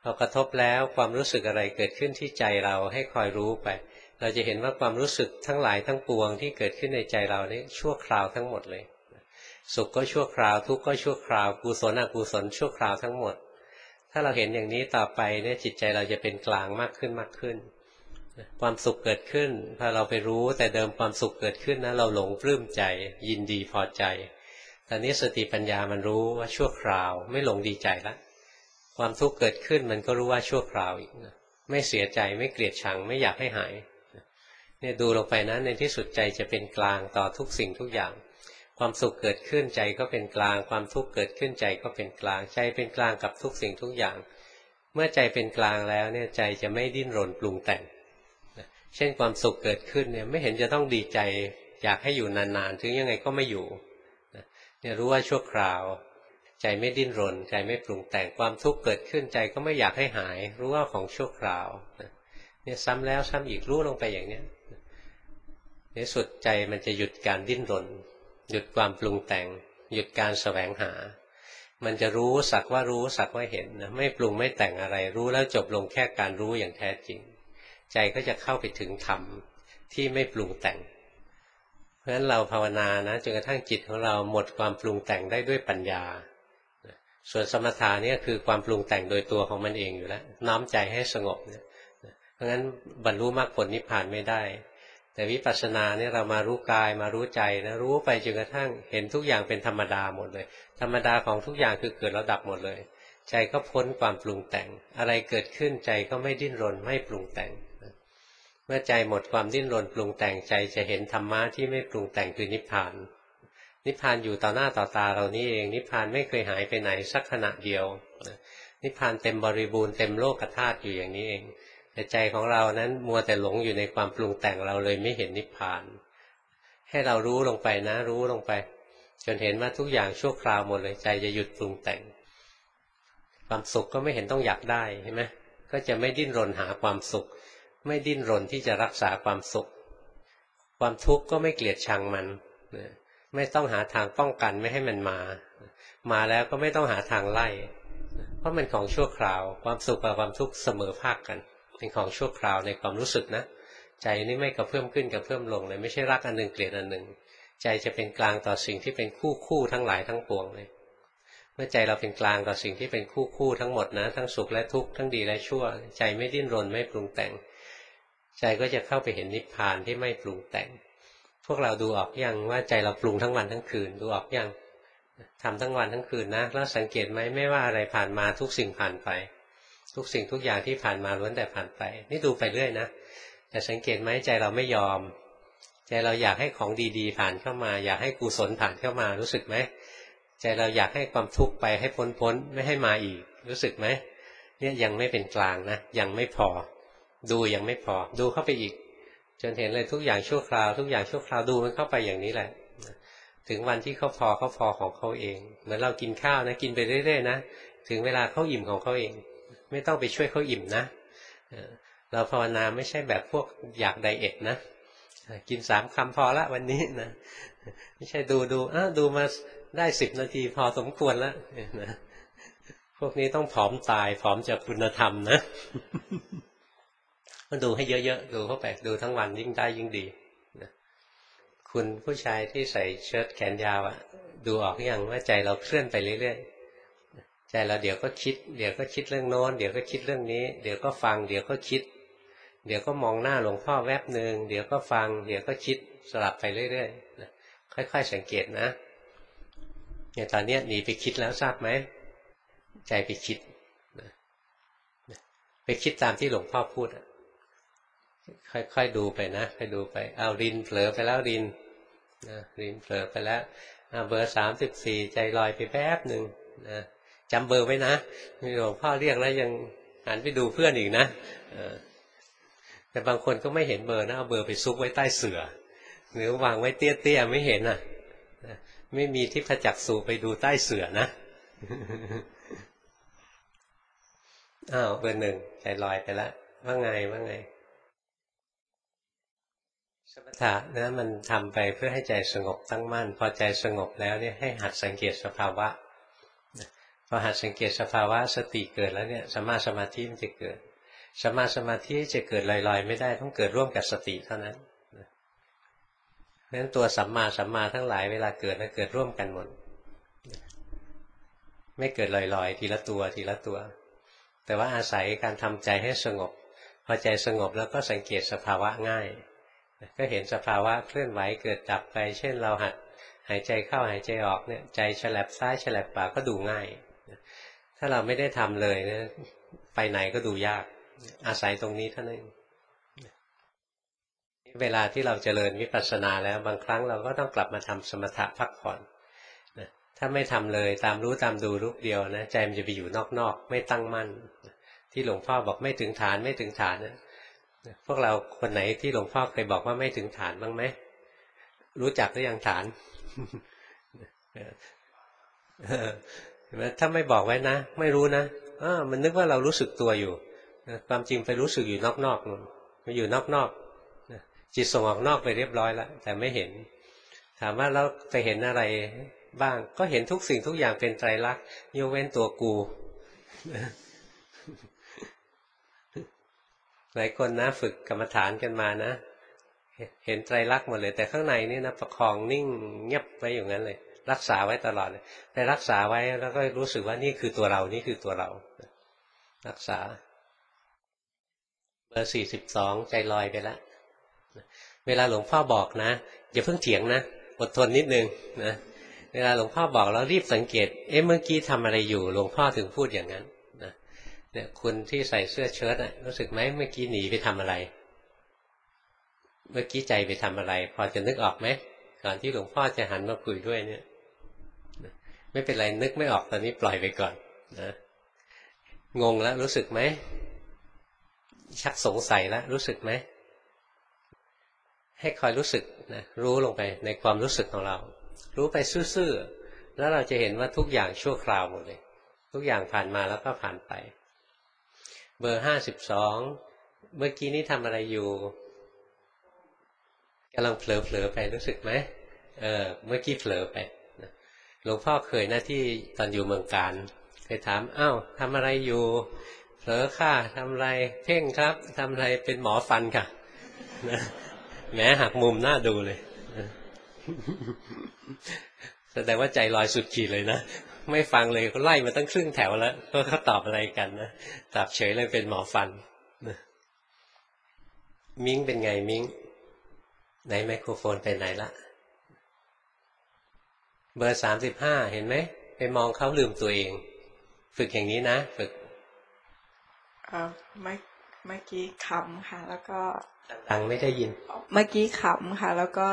พอกระทบแล้วความรู้สึกอะไรเกิดขึ้นที่ใจเราให้คอยรู้ไปเราจะเห็นว่าความรู้สึกทั้งหลายทั้งปวงที่เกิดขึ้นในใจเรานี่ชั่วคราวทั้งหมดเลยสุขก็ชั่วคราวทุกข์ก็ชั่วคราวกุศลอกุศลชั่วคราวทั้งหมดถ้าเราเห็นอย่างนี้ต่อไปเนี่ยจิตใจเราจะเป็นกลางมากขึ้นมากขึ้นความสุขเกิดขึ้นพอเราไปรู้แต่เดิมความสุขเกิดขึ้นนะเราหลงปลื้มใจยินดีพอใจตอนนี้สติปัญญามันรู้ว่าชั่วคราวไม่หลงดีใจแล้วความทุกข์เกิดขึ้นมันก็รู้ว่าชั่วคราวอีกนะไม่เสียใจไม่เกลียดชังไม่อยากให้หายเนี่ยดูลงไปนะในที่สุดใจจะเป็นกลางต่อทุกสิ่งทุกอย่างความสุขเกิดขึ้นใจก็เป็นกลางความทุกข์เกิดขึ้นใจก็เป็นกลางใจเป็นกลางกับทุกสิ่งทุกอย่างเมื่อใจเป็นกลางแล้วเนี่ยใจจะไม่ดิ้นรนปรุงแต่งเช่นความสุขเกิดขึ้นเนี่ยไม่เห็นจะต้องดีใจอยากให้อยู่นานๆถึงยังไงก็ไม่อยู่เนี่ยรู้ว่าชั่วคราวใจไม่ดิ้นรนใจไม่ปรุงแต่งความทุกข์เกิดขึ้นใจก็ไม่อยากให้หายรู้ว่าของชั่วคราวเนี่ยซ้ำแล้วซ้ำอีกรู้ลงไปอย่างเนี้ยในสุดใจมันจะหยุดการดิ้นรนหยุดความปรุงแต่งหยุดการแสวงหามันจะรู้สักว่ารู้สักว่าเห็นนะไม่ปรุงไม่แต่งอะไรรู้แล้วจบลงแค่การรู้อย่างแท้จริงใจก็จะเข้าไปถึงธรรมที่ไม่ปรุงแต่งเพราะฉะนั้นเราภาวนานะจนกระทั่งจิตของเราหมดความปรุงแต่งได้ด้วยปัญญาส่วนสมถะเนี่ยคือความปรุงแต่งโดยตัวของมันเองอยู่แล้วน้อมใจให้สงบเนี่ยเพราะงั้นบรรลุมรรคผลนิพพานไม่ได้แต่วิปัสสนาเนี่ยเรามารู้กายมารู้ใจนะรู้ไปจนกระทั่งเห็นทุกอย่างเป็นธรรมดาหมดเลยธรรมดาของทุกอย่างคือเกิดแล้วดับหมดเลยใจก็พ้นความปรุงแต่งอะไรเกิดขึ้นใจก็ไม่ดิ้นรนไม่ปรุงแต่งเมื่อใจหมดความดิ้นรนปรุงแต่งใจจะเห็นธรรมะที่ไม่ปรุงแต่งคือนิพพานนิพพานอยู่ต่อหน้าต่อตาเรานี่เองนิพพานไม่เคยหายไปไหนสักขณะเดียวนิพพานเต็มบริบูรณ์เต็มโลกธาตุอยู่อย่างนี้เองแต่ใจของเรานั้นมัวแต่หลงอยู่ในความปรุงแต่งเราเลยไม่เห็นนิพพานให้เรารู้ลงไปนะรู้ลงไปจนเห็นว่าทุกอย่างชั่วคราวหมดเลยใจจะหยุดปรุงแต่งความสุขก็ไม่เห็นต้องอยากได้ใช่ไหมก็จะไม่ดิ้นรนหาความสุขไม่ดิ้นรนที่จะรักษาความสุขความทุกข์ก็ไม่เกลียดชังมันไม่ต้องหาทางป้องกันไม่ให้มันมามาแล้วก็ไม่ต้องหาทางไล่เพราะมันของชั่วคราวความสุขกับความทุกข์เสมอภาคกันเป็นของชั่วคราวในความรู้สึกนะใจนี่ไม่กระเพื่อมขึ้นกระเพื่อมลงเลยไม่ใช่รักอันหนึ่งเกลียดอันหนึ่งใจจะเป็นกลางต่อสิ่งที่เป็นคู่คู่ทั้งหลายทั้งปวงเลยเมื่อใจเราเป็นกลางต่อสิ่งที่เป็นคู่คู่ทั้งหมดนะทั้งสุขและทุกข์ทั้งดีและชั่วใจไม่ดิ้นรนไม่ปรุงแต่งใจก็จะเข้าไปเห็นนิพพานที่ไม่ปรุงแต่งพวกเราดูออกยังว่าใจเราปรุงทั้งวันทั้งคืนดูออกยังทำทั้งวันทั้งคืนนะแล้วสังเกตไหมไม่ว่าอะไรผ่านมาทุกสิ่งผ่านไปทุกสิ่งทุกอย่างที่ผ่านมาล้วนแต่ผ่านไปนี่ดูไปเรื่อยนะแต่สังเกตไหมใจเราไม่ยอมใจเราอยากให้ของดีๆผ่านเข้ามาอยากให้กุศลผ่านเข้ามารู้สึกไหมใจเราอยากให้ความทุกข์ไปให้พ้นๆไม่ให้มาอีกรู้สึกไหมเนี่ยยังไม่เป็นกลางนะยังไม่พอดูยังไม่พอดูเข้าไปอีกจนเห็นเลยทุกอย่างชั่วคราวทุกอย่างชั่วคราวดูมันเข้าไปอย่างนี้แหละถึงวันที่เขาพอเขาพอของเขาเองเหมือนเรากินข้าวนะกินไปเรื่อยๆนะถึงเวลาเขาอิ่มของเขาเองไม่ต้องไปช่วยเขาอิ่มนะเราภาวนาไม่ใช่แบบพวกอยากไดเอทนะกินสามคำพอละวันนี้นะไม่ใช่ดูดูอ้าดูมาได้สิบนาทีพอสมควรแล้วนะพวกนี้ต้องผอมตายผอมจากคุณธรรมนะก็ดูให้เยอะๆดูเข้าไปดูทั้งวันยิ่งได้ยิ่งดีนะคุณผู้ชายที่ใส่เชิ้ตแขนยาวอะดูออกยังว่าใจเราเคลื่อนไปเรื่อยๆใจเราเดี๋ยวก็คิดเดี๋ยวก็คิดเรื่องโน้นเดี๋ยวก็คิดเรื่องนี้เดี๋ยวก็ฟังเดี๋ยวก็คิดเดี๋ยวก็มองหน้าหลวงพ่อแวบหนึ่งเดี๋ยวก็ฟังเดี๋ยวก็คิดสลับไปเรื่อยๆนะค่อยๆสังเกตนะอย่างตอนนี้หนีไปคิดแล้วทราบไหมใจไปคิดนะไปคิดตามที่หลวงพ่อพูดค่อยๆดูไปนะค่อยดูไปเอารินเผลอไปแล้วรินนะรินเผลอไปแล้วเบอร์สามสิบสี่ใจลอยไปแป๊บหนึ่งนะจำเบอร์ไว้นะหลวงพ่อเรียกแล้วยังหันไปดูเพื่อนอีกนะแต่บางคนก็ไม่เห็นเบอร์นะเอาเบอร์ไปซุกไว้ใต้เสื่อหรือวางไว้เตี้ยๆไม่เห็นอ่ะไม่มีทิพจักษุไปดูใต้เสื่อนะอ้าวเบอร์หนึ่งใจลอยไปแล้วว่าไงว่าไงสมถะนะมันทำไปเพื่อให้ใจสงบตั้งมั่นพอใจสงบแล้วเนี่ยให้หัดสังเกตสภาวะพอหัดสังเกตสภาวะสติเกิดแล้วเนี่ยสัมมาสมาธิมันจะเกิดสัมมาสมาธิจะเกิดลอยๆไม่ได้ต้องเกิดร่วมกับสติเท่านั้นเพราะฉะนั้นตัวสัมมาสัมมาทั้งหลายเวลาเกิดนะเกิดร่วมกันหมดไม่เกิดลอยๆทีละตัวทีละตัวแต่ว่าอาศัยการทำใจให้สงบพอใจสงบแล้วก็สังเกตสภาวะง่ายก็เห็นสภาวะเคลื่อนไหวเกิดดับไปเช่นเราหัดหายใจเข้าหายใจออกเนี่ยใจฉลับซ้ายฉลับขวาก็ดูง่ายถ้าเราไม่ได้ทำเลยนะไปไหนก็ดูยากอาศัยตรงนี้เท่านั้นเวลาที่เราเจริญวิปัสสนาแล้วบางครั้งเราก็ต้องกลับมาทำสมถะพักผ่อนนะถ้าไม่ทำเลยตามรู้ตามดูรูปเดียวนะใจมันจะไปอยู่นอกๆไม่ตั้งมั่นที่หลวงพ่อบอกไม่ถึงฐานไม่ถึงฐานนะพวกเราคนไหนที่หลวงพ่อเคยบอกว่าไม่ถึงฐานบ้างไหมรู้จักหรือยังฐานถ้าไม่บอกไว้นะไม่รู้นะมันนึกว่าเรารู้สึกตัวอยู่ความจริงไปรู้สึกอยู่นอกๆนู่นมาอยู่นอกๆจิตส่งออกนอกไปเรียบร้อยแล้วแต่ไม่เห็นถามว่าเราไปเห็นอะไรบ้างก็เห็นทุกสิ่งทุกอย่างเป็นไตรลักษณ์ยกเว้นตัวกูหลายคนนะฝึกกรรมฐานกันมานะเห็นไตรลักษณ์หมดเลยแต่ข้างในนี่นะประคองนิ่งเงียบไว้อย่างนั้นเลยรักษาไว้ตลอดเลยไปรักษาไว้แล้วก็รู้สึกว่านี่คือตัวเรานี่คือตัวเรารักษาเบอร์สี่สิบสองใจลอยไปแล้วเวลาหลวงพ่อบอกนะอย่าเพิ่งเถียงนะอดทนนิดนึงนะเวลาหลวงพ่อบอกแล้วรีบสังเกตเอ๊ะเมื่อกี้ทำอะไรอยู่หลวงพ่อถึงพูดอย่างนั้นนะเนี่ยคุณที่ใส่เสื้อเชิ้ตอะรู้สึกไหมเมื่อกี้หนีไปทำอะไรเมื่อกี้ใจไปทำอะไรพอจะนึกออกไหมก่อนที่หลวงพ่อจะหันมาคุยด้วยเนี่ยไม่เป็นไรนึกไม่ออกตอนนี้ปล่อยไปก่อนนะงงแล้วรู้สึกไหมชักสงสัยแล้วรู้สึกไหมให้คอยรู้สึกนะรู้ลงไปในความรู้สึกของเรารู้ไปซื่อๆแล้วเราจะเห็นว่าทุกอย่างชั่วคราวหมดเลยทุกอย่างผ่านมาแล้วก็ผ่านไปเบอร์ห้าสิบสองเมื่อกี้นี้ทำอะไรอยู่กำลังเผลอๆไปรู้สึกไหมเออเมื่อกี้เผลอไปหลวงพ่อเคยหน้าที่ตอนอยู่เมืองการเคยถามอ้าวทำอะไรอยู่เผลอค่ะทำอะไรเพ่งครับทำอะไรเป็นหมอฟันค่ะแหมหักมุมหน้าดูเลยแสดงว่าใจลอยสุดขีดเลยนะไม่ฟังเลยเขาไล่มาตั้งครึ่งแถวแล้วก็เขาตอบอะไรกันนะตอบเฉยเลยเป็นหมอฟันมิ้งเป็นไงมิ้งไหนไมโครโฟนไปไหนละเบอร์สามสิบห้าเห็นไหมไปมองเขาลืมตัวเองฝึกอย่างนี้นะฝึกเอ่อเมื่อเมื่อกี้ขำค่ะแล้วก็ดังไม่ได้ยินเมื่อกี้ขำค่ะแล้วก็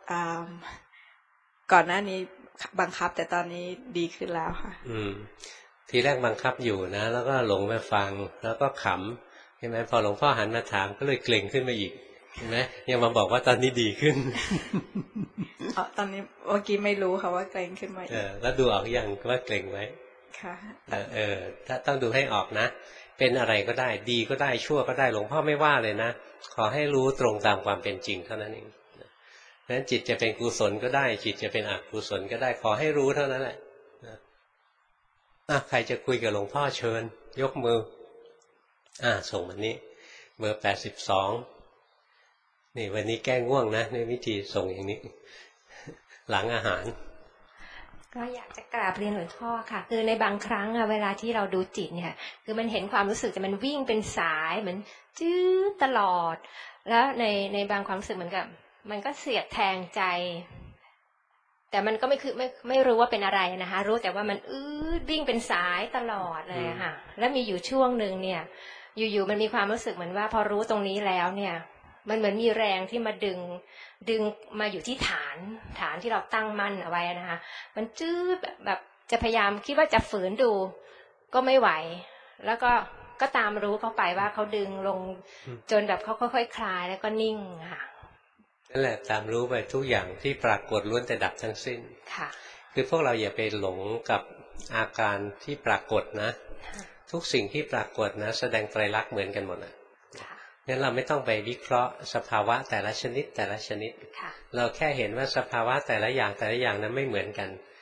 ก่อนหน้านี้บังคับแต่ตอนนี้ดีขึ้นแล้วค่ะอืมทีแรกบังคับอยู่นะแล้วก็หลงไปฟังแล้วก็ขำใช่ไหมพอหลวงพ่อหันมาถามก็เลยเกร็งขึ้นมาอีกเห็นไหมยังมาบอกว่าตอนนี้ดีขึ้นอ๋อตอนนี้เมื่อกี้ไม่รู้ค่ะว่าเกร็งขึ้นมาเออแล้วดูออกยังว่าเกร็งไว้ค่ะเออถ้าต้องดูให้ออกนะเป็นอะไรก็ได้ดีก็ได้ชั่วก็ได้หลวงพ่อไม่ว่าเลยนะขอให้รู้ตรงตามความเป็นจริงเท่านั้นเองนั้นจิตจะเป็นกุศลก็ได้จิตจะเป็นอกุศลก็ได้ขอให้รู้เท่านั้นแหละอ่ะใครจะคุยกับหลวงพ่อเชิญยกมืออ่าส่งวันนี้เบอร์แปดสิบสองนี่วันนี้แก้ง่วงนะในวิธีส่งอย่างนี้หลังอาหารก็อยากจะกราบเรียนหลวงพ่อค่ะคือในบางครั้งอะเวลาที่เราดูจิตเนี่ยคือมันเห็นความรู้สึกแต่มันวิ่งเป็นสายเหมือนจื้อตลอดแล้วในในบางความรู้สึกเหมือนกับมันก็เสียดแทงใจแต่มันก็ไม่คือไม่ไม่รู้ว่าเป็นอะไรนะคะรู้แต่ว่ามันอื้อวิ่งเป็นสายตลอดเลยค่ะแล้วมีอยู่ช่วงหนึ่งเนี่ยอยู่ๆมันมีความรู้สึกเหมือนว่าพอรู้ตรงนี้แล้วเนี่ยมันเหมือนมีแรงที่มาดึงดึงมาอยู่ที่ฐานฐานที่เราตั้งมั่นเอาไว้นะคะมันจื้อแบบแบบจะพยายามคิดว่าจะฝืนดูก็ไม่ไหวแล้วก็ก็ตามรู้เข้าไปว่าเขาดึงลงจนแบบเขาค่อยๆ ค, คลายแล้วก็นิ่งค่ะนั่นแหละตามรู้ไปทุกอย่างที่ปรากฏล้วนแต่ดับทั้งสิ้นค่ะคือพวกเราอย่าไปหลงกับอาการที่ปรากฏนะทุกสิ่งที่ปรากฏนะแสดงไตรลักษณ์เหมือนกันหมดนะงั้นเราไม่ต้องไปวิเคราะห์สภาวะแต่ละชนิดแต่ละชนิดเราแค่เห็นว่าสภาวะแต่ละอย่างแต่ละอย่างนั้นไม่เหมือนกัน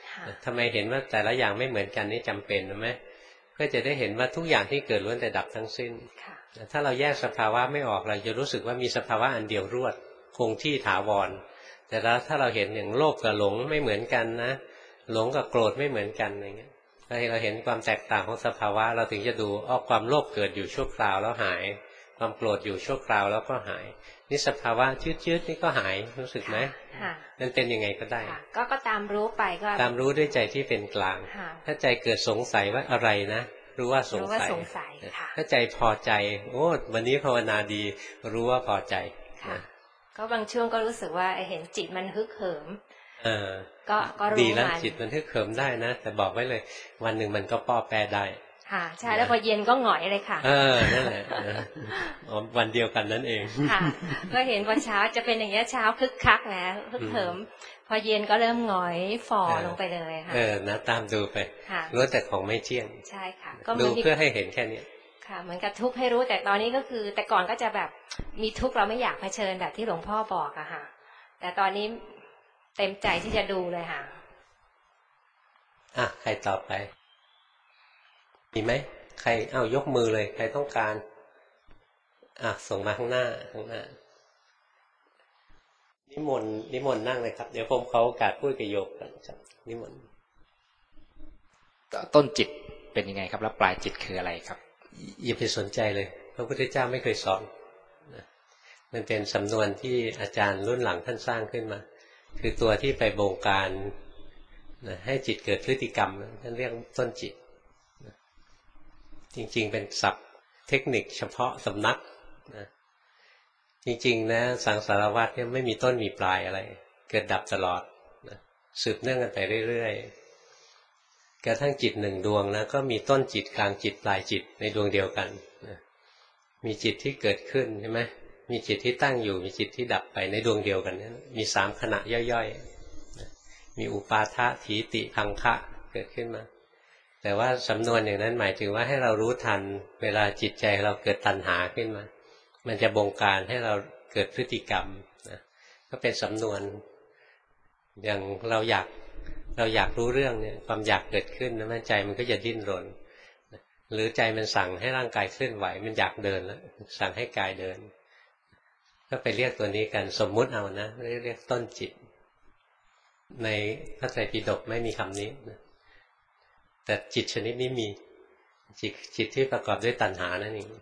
ค่ะทำไมเห็นว่าแต่ละอย่างไม่เหมือนกันนี่จำเป็นไหมเพื่อจะได้เห็นว่าทุกอย่างที่เกิดล้วนแต่ดับทั้งสิ้นถ้าเราแยกสภาวะไม่ออกเราจะรู้สึกว่ามีสภาวะอันเดียวรวดคงที่ถาวรแต่แล้วถ้าเราเห็นอย่างโลภกับหลงไม่เหมือนกันนะหลงกับโกรธไม่เหมือนกันอะไรเงี้ยเราเห็นความแตกต่างของสภาวะเราถึงจะดูอ้อความโลภเกิดอยู่ชั่วคราวแล้วหายความโกรธอยู่ชั่วคราวแล้วก็หายนี่สภาวะชืดๆนี่ก็หายรู้สึกไหมมันเป็นยังไงก็ได้ก็ก็ตามรู้ไปก็ตามรู้ด้วยใจที่เป็นกลางถ้าใจเกิดสงสัยว่าอะไรนะรู้ว่าสงสัยถ้าใจพอใจโอ้วันนี้ภาวนาดีรู้ว่าพอใจก็บางช่วงก็รู้สึกว่าเห็นจิตมันฮึกเหิมก็ก็รู้ดีแล้วจิตมันฮึกเหิมได้นะแต่บอกไว้เลยวันหนึ่งมันก็ป้อแปรได้ค่ะใช่แล้วพอเย็นก็หงอยเลยค่ะเออนั่นแหละวันเดียวกันนั่นเองค่ะก็เห็นพอเช้าจะเป็นอย่างเงี้ยเช้าคึกคักแล้วฮึกเหิมพอเย็นก็เริ่มหงอยฝ่อลงไปเลยค่ะเออนะตามดูไปรู้แต่ของไม่เที่ยงใช่ค่ะก็ดูเพื่อให้เห็นแค่นี้ค่ะเหมือนกับทุกข์ให้รู้แต่ตอนนี้ก็คือแต่ก่อนก็จะแบบมีทุกข์เราไม่อยากเผชิญแบบที่หลวงพ่อบอกอะค่ะแต่ตอนนี้เต็มใจที่จะดูเลยค่ะอ่ะใครต่อไปมีไหมใครเอายกมือเลยใครต้องการอ่ะส่งมาข้างหน้าข้างหน้านิมนต์นิมนต์นั่งเลยครับเดี๋ยวผมเขาโอกาสพูดกับโยมกันครับนิมนต์ต้นจิตเป็นยังไงครับแล้วปลายจิตคืออะไรครับอย่าไปสนใจเลยพระพุทธเจ้าไม่เคยสอนมันเป็นสำนวนที่อาจารย์รุ่นหลังท่านสร้างขึ้นมาคือตัวที่ไปบงการให้จิตเกิดพฤติกรรมท่านเรียกต้นจิตจริงๆเป็นศัพท์เทคนิคเฉพาะสำนักนะจริงๆนะสังสารวัฏเนี่ยไม่มีต้นมีปลายอะไรเกิดดับตลอดนะสืบเนื่องกันไปเรื่อยๆกระทั่งจิตหนึ่งดวงนะก็มีต้นจิตกลางจิตปลายจิตในดวงเดียวกันนะมีจิตที่เกิดขึ้นใช่ไหมมีจิตที่ตั้งอยู่มีจิตที่ดับไปในดวงเดียวกันนะมีสามขณะย่อยๆนะมีอุปาทะถีติคังคะเกิดขึ้นมาแต่ว่าสำนวนอย่างนั้นหมายถึงว่าให้เรารู้ทันเวลาจิตใจเราเกิดตัณหาขึ้นมามันจะบงการให้เราเกิดพฤติกรรมนะก็เป็นสำนวนอย่างเราอยากเราอยากรู้เรื่องเนี่ยความอยากเกิดขึ้นนะมันใจมันก็จะดิ้นรนหรือใจมันสั่งให้ร่างกายเคลื่อนไหวมันอยากเดินแล้วสั่งให้กายเดินก็ไปเรียกตัวนี้กันสมมุติเอานะเรียกต้นจิตในพระไตรปิฎกไม่มีคำนี้นะแต่จิตชนิดนี้มีจิตจิตที่ประกอบด้วยตัณหานั่นเอง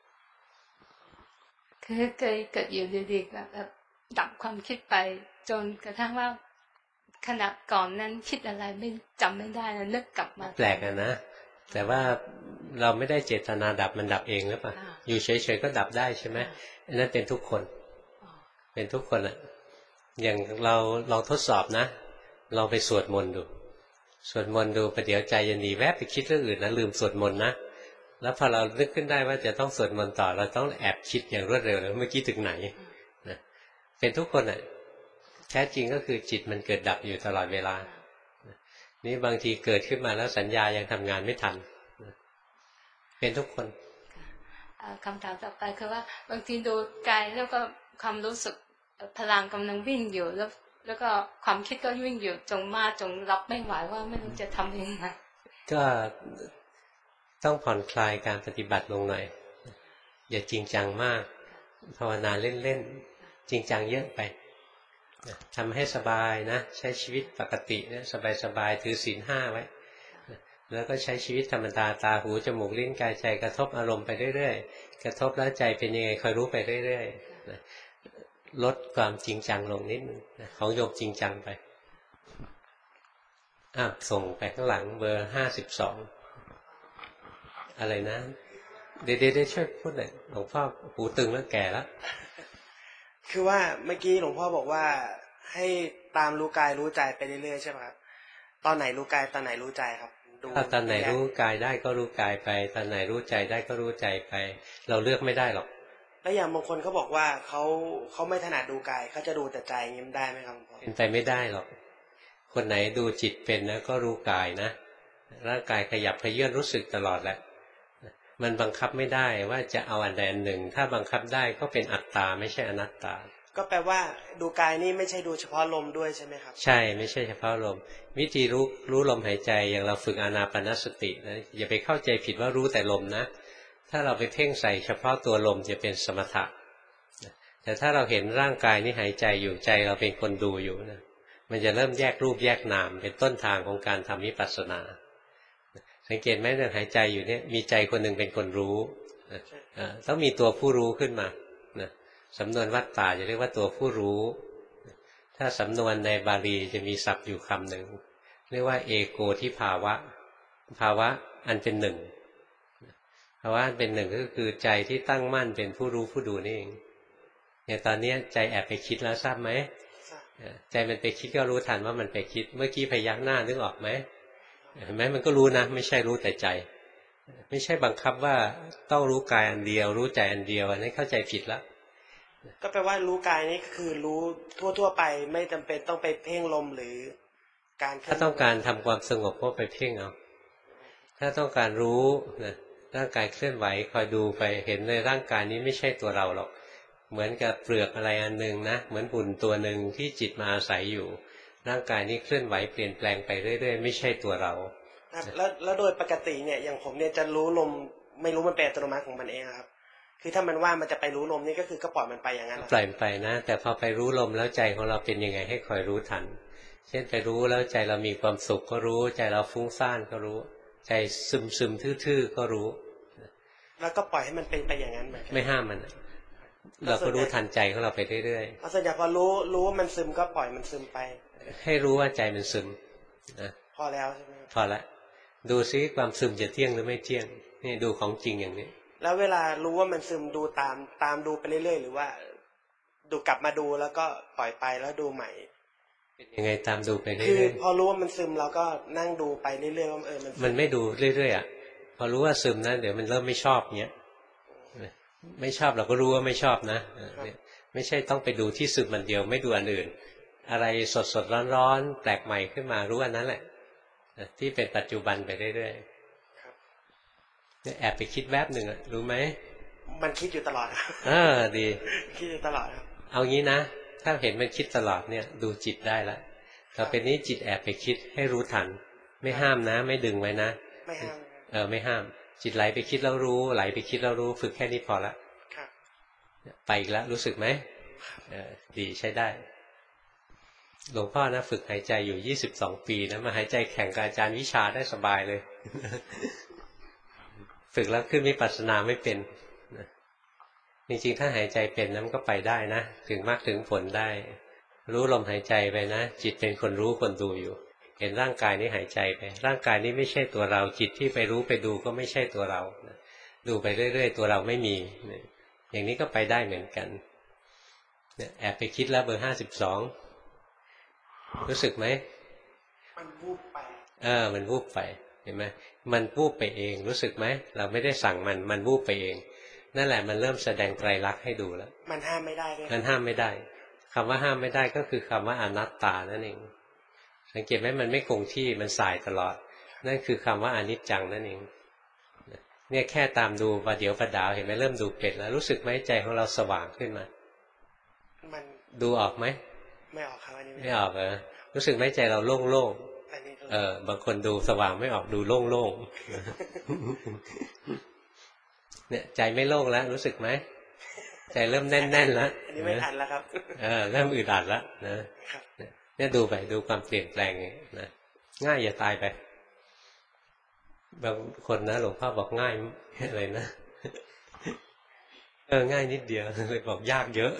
คือเคยเกิดอยู่ดีๆแบบดับความคิดไปจนกระทั่งว่าขณะก่อนนั้นคิดอะไรไม่จำไม่ได้แล้วนึกกลับมาแปลกอะนะแต่ว่าเราไม่ได้เจตนาดับมันดับเองหรือเปล่าอยู่เฉยๆก็ดับได้ใช่ไหมอันนั้นเป็นทุกคนเป็นทุกคนอะอย่างเราลองทดสอบนะลองไปสวดมนต์ดูสวดมนต์ดูประเดี๋ยวใจจะหนีแวบไปคิดเรื่องอื่นนะลืมสวดมนต์นะแล้วพอเรานึกขึ้นได้ว่าจะต้องสวดมนต์ต่อเราต้องแอบคิดอย่างรวดเร็วเลยเมื่อกี้ถึงไหนนะเป็นทุกคนอ่ะแท้จริงก็คือจิตมันเกิดดับอยู่ตลอดเวลานี่บางทีเกิดขึ้นมาแล้วสัญญายังทำงานไม่ทันเป็นทุกคนคำถามต่อไปคือว่าบางทีดูกายแล้วก็ความรู้สึกพลังกำลังวิ่งอยู่แล้วแล้วก็ความคิดก็วิ่งอยู่จงมาจงรับไม่ไหวว่าไม่รู้จะทำยังไงก็ต้องผ่อนคลายการปฏิบัติลงหน่อยอย่าจริงจังมากภาวนาเล่นๆจริงจังเยอะไปทำให้สบายนะใช้ชีวิตปกตินะสบายๆถือศีลห้าไว้แล้วก็ใช้ชีวิตธรรมดาตาหูจมูกลิ้นกายใจกระทบอารมณ์ไปเรื่อยๆกระทบแล้วใจเป็นยังไงคอยรู้ไปเรื่อยๆลดความจริงจังลงนิดนึงของโยมจริงจังไปอ่ะส่งไปข้างหลังเบอร์ห้าสิบสองอะไรนะเดี๋ยวได้ช่วยพูดหน่อยหลวงพ่อหูตึงแล้วแก่แล้วคือว่าเมื่อกี้หลวงพ่อบอกว่าให้ตามรู้กายรู้ใจไปเรื่อยๆใช่ไหมครับตอนไหนรู้กายตอนไหนรู้ใจครับถ้าตอนไหนรู้กายได้ก็รู้กายไปตอนไหนรู้ใจได้ก็รู้ใจไปเราเลือกไม่ได้หรอกแล้วอย่างบางคนเขาบอกว่าเขาเขาไม่ถนัดดูกายเขาจะดูแต่ใจยิ้มได้ไหมครับเป็นไปไม่ได้หรอกคนไหนดูจิตเป็นนะก็รู้กายนะร่างกายขยับขยื่นรู้สึกตลอดแหละมันบังคับไม่ได้ว่าจะเอาอันใดอันหนึ่งถ้าบังคับได้ก็เป็นอัตตาไม่ใช่อนัตตาก็แปลว่าดูกายนี่ไม่ใช่ดูเฉพาะลมด้วยใช่ไหมครับใช่ไม่ใช่เฉพาะลมวิธีรู้รู้ลมหายใจอย่างเราฝึกอานาปานสตินะอย่าไปเข้าใจผิดว่ารู้แต่ลมนะถ้าเราไปเพ่งใส่เฉพาะตัวลมจะเป็นสมถะแต่ถ้าเราเห็นร่างกายนี่หายใจอยู่ใจเราเป็นคนดูอยู่นะมันจะเริ่มแยกรูปแยกนามเป็นต้นทางของการทำวิปัสสนาสังเกตไหมเรื่องหายใจอยู่เนี่ยมีใจคนหนึ่งเป็นคนรู้ต้องมีตัวผู้รู้ขึ้นมานะสำนวนวัตตาจะเรียกว่าตัวผู้รู้ถ้าสำนวนในบาลีจะมีศัพท์อยู่คำหนึ่งเรียกว่าเอโกทิภาวะภาวะอันเป็นหนึ่งภาวะอันเป็นหนึ่งก็คือใจที่ตั้งมั่นเป็นผู้รู้ผู้ดูนี่เองเนี่ยตอนนี้ใจแอบไปคิดแล้วทราบไหมใจมันไปคิดก็รู้ทันว่ามันไปคิดเมื่อกี้พยักหน้านึกออกไหมเห็นไหมมันก็รู้นะไม่ใช่รู้แต่ใจไม่ใช่บังคับว่าต้องรู้กายอันเดียวรู้ใจอันเดียวอันนี้เข้าใจผิดแล้วก็แปลว่ารู้กายนี่คือรู้ทั่วๆไปไม่จำเป็นต้องไปเพ่งลมหรือการถ้าต้องการทำความสงบก็ไปเพ่งเอาถ้าต้องการรู้นะร่างกายเคลื่อนไหวคอยดูไปเห็นในร่างกายนี้ไม่ใช่ตัวเราหรอกเหมือนกับเปลือกอะไรอันหนึ่งนะเหมือนหุ่นตัวหนึ่งที่จิตมาอาศัยอยู่ร่างกายนี้เคลื่อนไหวเปลี่ยนแปลงไปเรื่อยๆไม่ใช่ตัวเราแล้วแล้วโดยปกติเนี่ยอย่างผมเนี่ยจะรู้ลมไม่รู้มันเป็นอัตโนมัติของมันเองครับคือถ้ามันว่ามันจะไปรู้ลมนี่ก็คือก็ปล่อยมันไปอย่างนั้นปล่อยมันไปนะแต่พอไปรู้ลมแล้วใจของเราเป็นยังไงให้คอยรู้ทันเช่นไปรู้แล้วใจเรามีความสุขก็รู้ใจเราฟุ้งซ่านก็รู้ใจซึมซึมทื่อๆก็รู้แล้วก็ปล่อยให้มันเป็นไปอย่างนั้นเหมือนกันไม่ห้ามมันเราก็รู้ทันใจของเราไปเรื่อยๆส่วนใหญ่พอรู้รู้ว่ามันซึมก็ปล่อยมันซึมไปให้รู้ว่าใจมันซึมนะพอแล้วใช่ไหมพอละดูซิความซึมจะเที่ยงหรือไม่เที่ยงนี่ดูของจริงอย่างนี้แล้วเวลารู้ว่ามันซึมดูตามตามดูไปเรื่อยๆหรือว่าดูกลับมาดูแล้วก็ปล่อยไปแล้วดูใหม่เป็นยังไงตามดูไปเรื่อยๆคือพอรู้ว่ามันซึมเราก็นั่งดูไปเรื่อยๆว่าเออมันมันไม่ดูเรื่อยๆอ่ะพอรู้ว่าซึมนะเดี๋ยวมันเริ่มไม่ชอบเงี้ยไม่ชอบเราก็รู้ว่าไม่ชอบนะไม่ใช่ต้องไปดูที่ซึมมันเดียวไม่ดูอันอื่นอะไรสดสดร้อนๆแปลกใหม่ขึ้นมารู้อันนั้นแหละที่เป็นปัจจุบันไปเรื่อยๆเนี่ยแอบไปคิดแวบหนึ่งอ่ะรู้ไหมมันคิดอยู่ตลอดครับเออดีคิดอยู่ตลอดครับเอางี้นะถ้าเห็นมันคิดตลอดเนี่ยดูจิตได้ละต่อไปนี้จิตแอบไปคิดให้รู้ทันไม่ห้ามนะไม่ดึงไว้นะไม่ห้ามเออไม่ห้ามจิตไหลไปคิดแล้วรู้ไหลไปคิดแล้วรู้ฝึกแค่นี้พอละไปอีกแล้วรู้สึกไหมเออดีใช้ได้หลวงพ่อนะฝึกหายใจอยู่ยี่สิบสองปีนะมาหายใจแข่งกับอาจารย์วิชาได้สบายเลย ฝึกแล้วขึ้นวิปัสสนาไม่เป็นจริงๆถ้าหายใจเป็นนะมันก็ไปได้นะถึงมากถึงผลได้รู้ลมหายใจไปนะจิตเป็นคนรู้คนดูอยู่เห็นร่างกายนี้หายใจไปร่างกายนี้ไม่ใช่ตัวเราจิตที่ไปรู้ไปดูก็ไม่ใช่ตัวเราดูไปเรื่อยๆตัวเราไม่มีอย่างนี้ก็ไปได้เหมือนกันแอบไปคิดแล้วเบอร์ห้าสิบสองรู้สึกไหมมันวูบไปเออมันวูบไปเห็นไหมมันวูบไปเองรู้สึกไหมเราไม่ได้สั่งมันมันวูบไปเองนั่นแหละมันเริ่มแสดงไตรลักษณ์ให้ดูแล้วมันห้ามไม่ได้มันห้ามไม่ได้คำว่าห้ามไม่ได้ก็คือคำว่าอนัตตานั่นเองสังเกตไหมมันไม่คงที่มันสายตลอดนั่นคือคำว่าอนิจจังนั่นเองเนี่ยแค่ตามดูประเดี๋ยวประดาวเห็นไหมเริ่มดูเป็นแล้วรู้สึกไหมใจของเราสว่างขึ้นมามันดูออกไหมไม่ออกครับอันนี้ไม่ออกเหรอรู้สึกไหมใจเราโล่งๆเออบางคนดูสว่างไม่ออกดูโล่งๆเนี่ยใจไม่โล่งแล้วรู้สึกไหมใจเริ่มแน่นๆแล้วอันนี้ไม่อัดแล้วครับเออเริ่มอึดอัดแล้วนะเนี่ยดูไปดูความเปลี่ยนแปลงนะง่ายอย่าตายไปบางคนนะหลวงพ่อบอกง่ายอะไรนะเออง่ายนิดเดียวเลยบอกยากเยอะ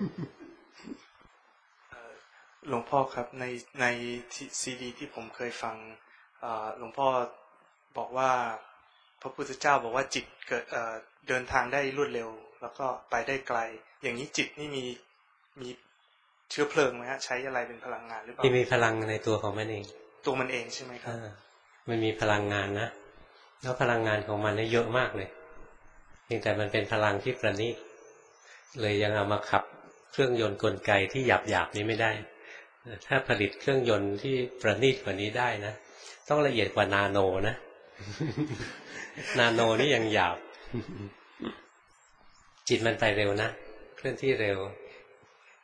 หลวงพ่อครับในในซีดีที่ผมเคยฟังหลวงพ่อบอกว่าพระพุทธเจ้าบอกว่าจิตเกิดเดินทางได้รวดเร็วแล้วก็ไปได้ไกลอย่างนี้จิตนี่มีมีเชื้อเพลิงไหมฮะใช้อะไรเป็นพลังงานหรือเปล่ามีพลังในตัวของมันเองตัวมันเองใช่ไหมครับมันมีพลังงานนะแล้วพลังงานของมันนี่เยอะมากเลยเพียงแต่มันเป็นพลังที่ประณีตเลยยังเอามาขับเครื่องยนต์กลไกที่หยาบๆนี้ไม่ได้ถ้าผลิตเครื่องยนต์ที่ประณีตกว่านี้ได้นะต้องละเอียดกว่านาโนนะนาโนนี่ยังหยาบจิตมันไปเร็วนะเคลื่อนที่เร็ว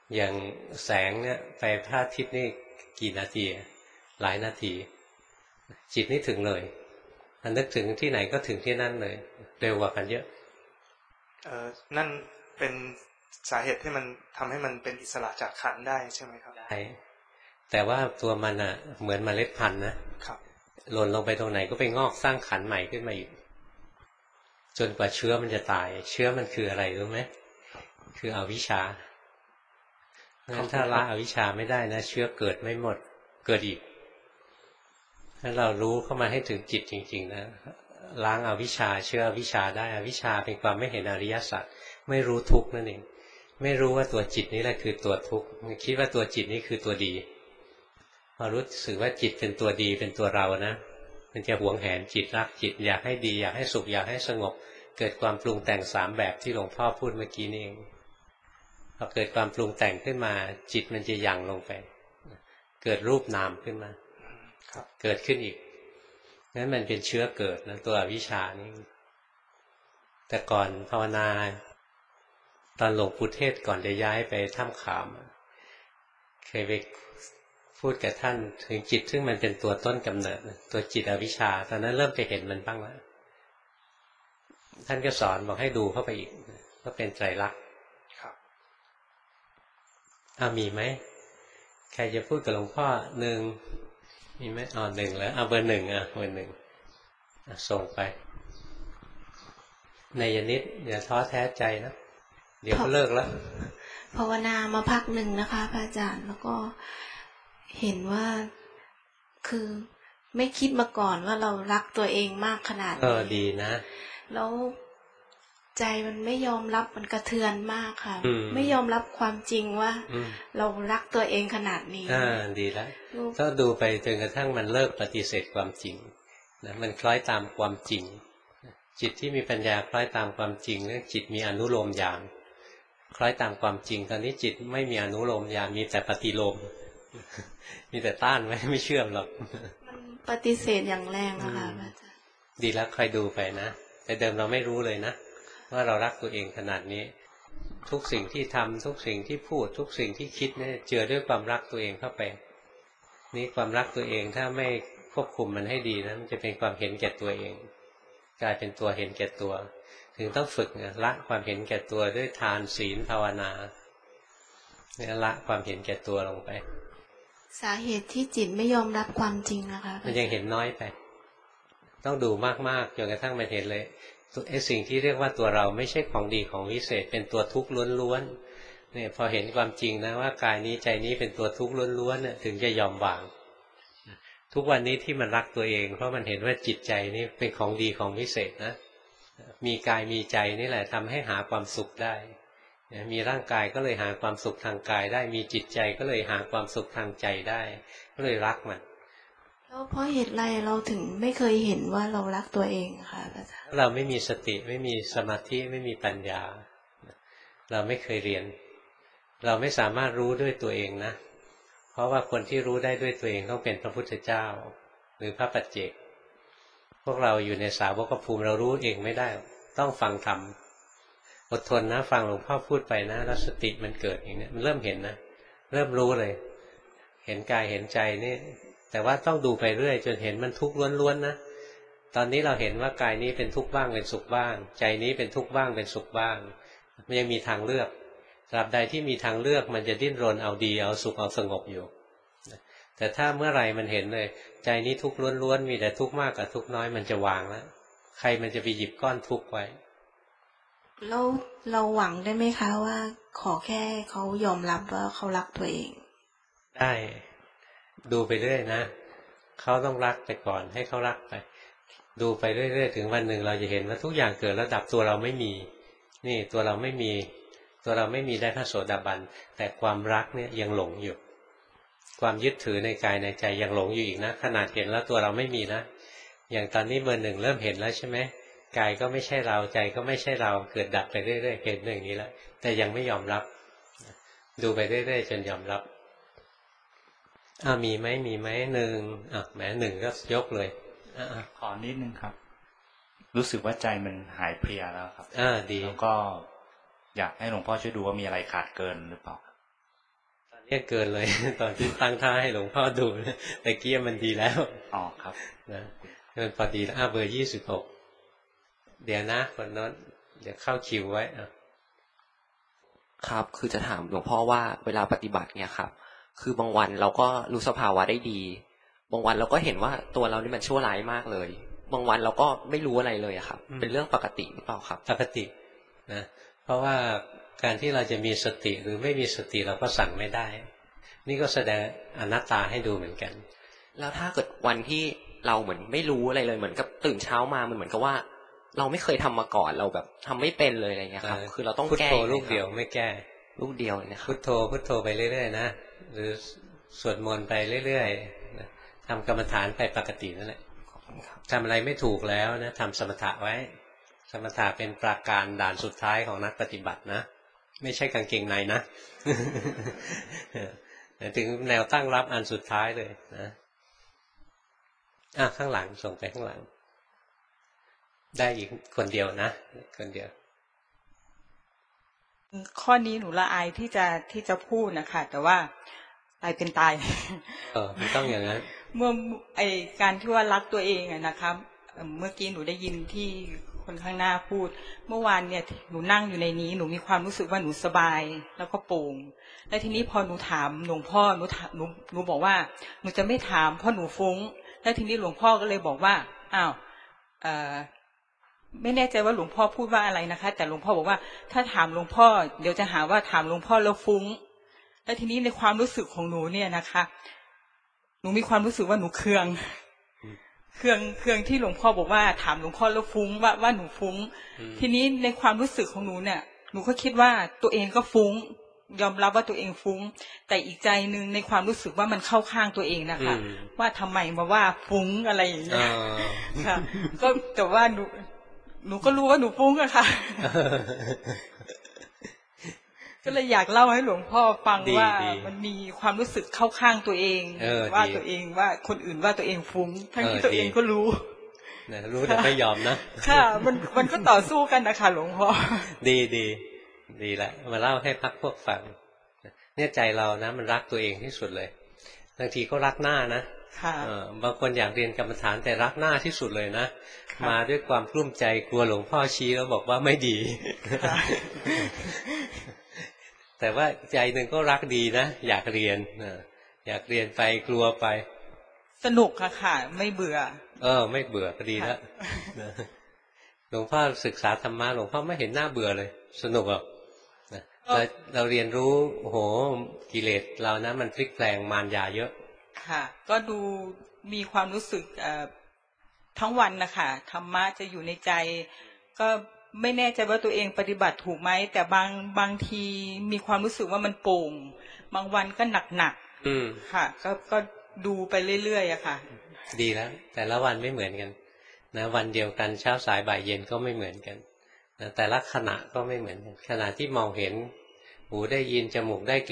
อย่างแสงเนี่ยไปพระอาทิตย์นี่กี่นาทีหลายนาทีจิตนี่ถึงเลยมันนึกถึงที่ไหนก็ถึงที่นั่นเลยเร็วกว่ากันเยอะเอ่อนั่นเป็นสาเหตุที่มันทำให้มันเป็นอิสระจากขันธ์ได้ใช่ไหมครับได้แต่ว่าตัวมันอ่ะเหมือนเมล็ดพันธุ์นะครับหล่นลงไปตรงไหนก็ไปงอกสร้างขันธ์ใหม่ขึ้นมาอีกจนกว่าเชื้อมันจะตายเชื้อมันคืออะไรรู้ไหมคืออวิชชางั้นถ้าละอวิชชาไม่ได้นะเชื้อเกิดไม่หมดเกิดอีกถ้าเรารู้เข้ามาให้ถึงจิตจริงๆนะล้างอวิชชาเชื้ออวิชชาได้อวิชชาเป็นความไม่เห็นอริยสัจไม่รู้ทุกข์นั่นเองไม่รู้ว่าตัวจิตนี้แหละคือตัวทุกข์คิดว่าตัวจิตนี้คือตัวดีพอรู้สึกว่าจิตเป็นตัวดีเป็นตัวเรานะมันจะหวงแหนจิตรักจิตอยากให้ดีอยากให้สุขอยากให้สงบเกิดความปรุงแต่งสามแบบที่หลวงพ่อพูดเมื่อกี้นี่เองพอเกิดความปรุงแต่งขึ้นมาจิตมันจะยั่งลงไปเกิดรูปนามขึ้นมาเกิดขึ้นอีกนั้นมันเป็นเชื้อเกิดนะตัวอวิชชานี่แต่ก่อนภาวนาตอนหลวงปู่เทศก่อนจะย้ายไปถ้ำขามเคยไปพูดกับท่านถึงจิตซึ่งมันเป็นตัวต้นกำเนิดตัวจิตอวิชชาตอนนั้นเริ่มจะเห็นมันบ้างแล้วท่านก็สอนบอกให้ดูเข้าไปอีกก็เป็นไตรลักษณ์ครับอ้ามีไหมใครจะพูดกับหลวงพ่อหนึ่งมีไหมอ๋อหนึ่งแล้วเอาเบอร์หนึ่งอ่ะเบอร์หนึ่งส่งไปในยนิดอย่าท้อแท้ใจนะเดี๋ยวก็เลิกแล้วภาวนามาพักหนึ่งนะคะพระอาจารย์แล้วก็เห็นว่าคือไม่คิดมาก่อนว่าเรารักตัวเองมากขนาดนี้เออดีนะแล้วใจมันไม่ยอมรับมันกระเทือนมากค่ะไม่ยอมรับความจริงว่าเรารักตัวเองขนาดนี้อ่าดีแล้วก็ดูไปจนกระทั่งมันเลิกปฏิเสธความจริงนะมันคล้อยตามความจริงจิตที่มีปัญญาคล้อยตามความจริงเรื่องจิตมีอนุโลมญาณคล้อยตามความจริงตอนนี้จิตไม่มีอนุโลมญาณมีแต่ปฏิโลมมีแต่ต้านไว้ไม่เชื่อมหรอกมันปฏิเสธอย่างแรงนะคะอาจารย์ดีแล้วคอยดูไปนะแต่เดิมเราไม่รู้เลยนะว่าเรารักตัวเองขนาดนี้ทุกสิ่งที่ทำทุกสิ่งที่พูดทุกสิ่งที่คิดเนี่ยเจือด้วยความรักตัวเองเข้าไปนี่ความรักตัวเองถ้าไม่ควบคุมมันให้ดีนะมันจะเป็นความเห็นแก่ตัวเองกลายเป็นตัวเห็นแก่ตัวถึงต้องฝึกนะละความเห็นแก่ตัวด้วยทานศีลภาวนาเนี่ยละความเห็นแก่ตัวลงไปสาเหตุที่จิตไม่ยอมรับความจริงนะคะมันยังเห็นน้อยไปต้องดูมากๆจนกระทั่งมันเห็นเลยไอ้สิ่งที่เรียกว่าตัวเราไม่ใช่ของดีของวิเศษเป็นตัวทุกข์ล้วนๆเนี่ยพอเห็นความจริงนะว่ากายนี้ใจนี้เป็นตัวทุกข์ล้วนๆเนี่ยถึงจะยอมวางทุกวันนี้ที่มันรักตัวเองเพราะมันเห็นว่าจิตใจนี่เป็นของดีของวิเศษนะมีกายมีใจนี่แหละทำให้หาความสุขได้มีร่างกายก็เลยหาความสุขทางกายได้มีจิตใจก็เลยหาความสุขทางใจได้ก็เลยรักมันแล้วเพราะเหตุไรเราถึงไม่เคยเห็นว่าเรารักตัวเองค่ะอาจารย์เราไม่มีสติไม่มีสมาธิไม่มีปัญญาเราไม่เคยเรียนเราไม่สามารถรู้ด้วยตัวเองนะเพราะว่าคนที่รู้ได้ด้วยตัวเองต้องเป็นพระพุทธเจ้าหรือพระปัจเจกพวกเราอยู่ในสาวกภูมิเรารู้เองไม่ได้ต้องฟังธรรมอดทนนะฟังหลวงพ่อพูดไปนะแล้วสติมันเกิดอย่างนี้มันเริ่มเห็นนะเริ่มรู้เลยเห็นกายเห็นใจนี่แต่ว่าต้องดูไปเรื่อยจนเห็นมันทุกข์ล้วนๆนะตอนนี้เราเห็นว่ากายนี้เป็นทุกข์บ้างเป็นสุขบ้างใจนี้เป็นทุกข์บ้างเป็นสุขบ้างมันยังมีทางเลือกตราบใดที่มีทางเลือกมันจะดิ้นรนเอาดีเอาสุขเอาสงบอยู่แต่ถ้าเมื่อไหร่มันเห็นเลยใจนี้ทุกข์ล้วนๆมีแต่ทุกข์มากกับทุกข์น้อยมันจะวางแล้วใครมันจะไปหยิบก้อนทุกข์ไว้เราเราหวังได้ไหมคะว่าขอแค่เขายอมรับว่าเขารักตัวเองได้ดูไปเรื่อยนะเขาต้องรักไปก่อนให้เขารักไปดูไปเรื่อยๆถึงวันหนึ่งเราจะเห็นว่าทุกอย่างเกิดแล้วดับตัวเราไม่มีนี่ตัวเราไม่มีตัวเราไม่มีได้พระโสดาบันแต่ความรักเนี่ยยังหลงอยู่ความยึดถือในกายในใจยังหลงอยู่อีกนะขนาดเห็นแล้วตัวเราไม่มีนะอย่างตอนนี้เบอร์หนึ่งเริ่มเห็นแล้วใช่ไหมกายก็ไม่ใช่เราใจก็ไม่ใช่เราเกิดดับไปเรื่อยๆเห็นอย่างนี้แล้วแต่ยังไม่ยอมรับดูไปเรื่อยๆจนยอมรับอ้ามีไหมมีไหมหนึ่งอ่ะแหมหนึ่งก็ยกเลยอ่ะขอนิดนึงครับรู้สึกว่าใจมันหายเพลียแล้วครับอ่าดีแล้วก็อยากให้หลวงพ่อช่วยดูว่ามีอะไรขาดเกินหรือเปล่าแค่เกินเลย ตอนที่ตั้งท่าให้หลวงพ่อดูนะแต่เกี้ยมันดีแล้วอ๋อครับนะมันพอดีแล้วอ่ะเบอร์ยี่สิบหกเดี๋ยวนะคนนั้นเดี๋ยวเข้าคิวไว้อ่ะครับคือจะถามหลวงพ่อว่าเวลาปฏิบัติเนี่ยครับคือบางวันเราก็รู้สภาวะได้ดีบางวันเราก็เห็นว่าตัวเรานี่มันชั่วร้ายมากเลยบางวันเราก็ไม่รู้อะไรเลยอะครับเป็นเรื่องปกติหรือเปล่าครับปกตินะเพราะว่าการที่เราจะมีสติหรือไม่มีสติเราก็สั่งไม่ได้นี่ก็แสดงอนัตตาให้ดูเหมือนกันแล้วถ้าเกิดวันที่เราเหมือนไม่รู้อะไรเลยเหมือนกับตื่นเช้ามามันเหมือนกับว่าเราไม่เคยทำมาก่อนเราแบบทำไม่เป็นเลยอะไรเงี้ยครับคือเราต้องแก้พุทโธลูกเดียวไม่แก้ลูกเดียวนะครับพุทโธพุทโธไปเรื่อยๆนะหรือสวดมนต์ไปเรื่อยๆทำกรรมฐานไปปกตินั่นแหละทำอะไรไม่ถูกแล้วนะทำสมถะไว้สมถะเป็นปราการด่านสุดท้ายของนักปฏิบัตินะไม่ใช่กางเกงในนะ ถึงแนวตั้งรับอันสุดท้ายเลยนะอ่ะข้างหลังส่งไปข้างหลังได้อีกคนเดียวนะคนเดียวข้อนี้หนูละอายที่จะที่จะพูดนะคะแต่ว่าตายเป็นตายเออไม่ต้องอย่างนั้นเมื่อไอการที่ว่ารักตัวเองอะนะครับเมื่อกี้หนูได้ยินที่คนข้างหน้าพูดเมื่อวานเนี่ยหนูนั่งอยู่ในนี้หนูมีความรู้สึกว่าหนูสบายแล้วก็โปร่งแล้วทีนี้พอหนูถามหลวงพ่อหนูหนูหนูบอกว่าหนูจะไม่ถามเพราะหนูฟุ้งแล้วทีนี้หลวงพ่อก็เลยบอกว่าอ้าวเอ่อไม่แน่ใจว่าหลวงพ่อพูดว่าอะไรนะคะแต่หลวงพ่อบอกว่าถ้าถามหลวงพ่อเดี๋ยวจะหาว่าถามหลวงพ่อแล้วฟุ้งแล้วทีนี้ในความรู้สึกของหนูเนี่ยนะคะหนูมีความรู้สึกว่าหนูเคืองเคืองเคืองที่หลวงพ่อบอกว่าถามหลวงพ่อแล้วฟุ้งว่าว่าหนูฟุ้งทีนี้ในความรู้สึกของหนูเนี่ยหนูก็คิดว่าตัวเองก็ฟุ้งยอมรับว่าตัวเองฟุ้งแต่อีกใจนึงในความรู้สึกว่ามันเข้าข้างตัวเองนะคะว่าทำไมมาว่าฟุ้งอะไรอย่างเงี้ยค่ะก็แต่ว่าหนูหนูก็รู้ว่าหนูฟุ้งอะค่ะ ก็เลยอยากเล่าให้หลวงพ่อฟังว่ามันมีความรู้สึกเข้าข้างตัวเองว่าตัวเองว่าคนอื่นว่าตัวเองฟุ้งทั้งที่ตัวเองก็รู้นะรู้แต่ไม่ยอมนะค่ะมันมันก็ต่อสู้กันนะคะหลวงพ่อดีดีดีละมาเล่าให้พักพวกฟังเนี่ยใจเรานะมันรักตัวเองที่สุดเลยบางทีก็รักหน้านะบางคนอยากเรียนกรรมฐานแต่รักหน้าที่สุดเลยนะมาด้วยความกลุ้มใจกลัวหลวงพ่อชี้แล้วบอกว่าไม่ดี แต่ว่าใจหนึ่งก็รักดีนะอยากเรียนอยากเรียนไปกลัวไปสนุกค่ะค่ะไม่เบื่อเออไม่เบื่อก็ดีแล้วหลวงพ่อศึกษาธรรมะหลวงพ่อไม่เห็นหน้าเบื่อเลยสนุกอ่ะเราเราเรียนรู้โอ้โหกิเลสเรานะมันพลิกแปลงมารยาเยอะค่ะก็ดูมีความรู้สึกทั้งวันนะคะธรรมะจะอยู่ในใจก็ไม่แน่ใจว่าตัวเองปฏิบัติถูกไหมแต่บางบางทีมีความรู้สึกว่ามันโป่งบางวันก็หนักหนักค่ะก็ก็ดูไปเรื่อยๆอะค่ะดีแล้วแต่ละวันไม่เหมือนกันนะวันเดียวกันเช้าสายบ่ายเย็นก็ไม่เหมือนกันนะแต่ละขณะก็ไม่เหมือนกันขณะที่มองเห็นหูได้ยินจมูกได้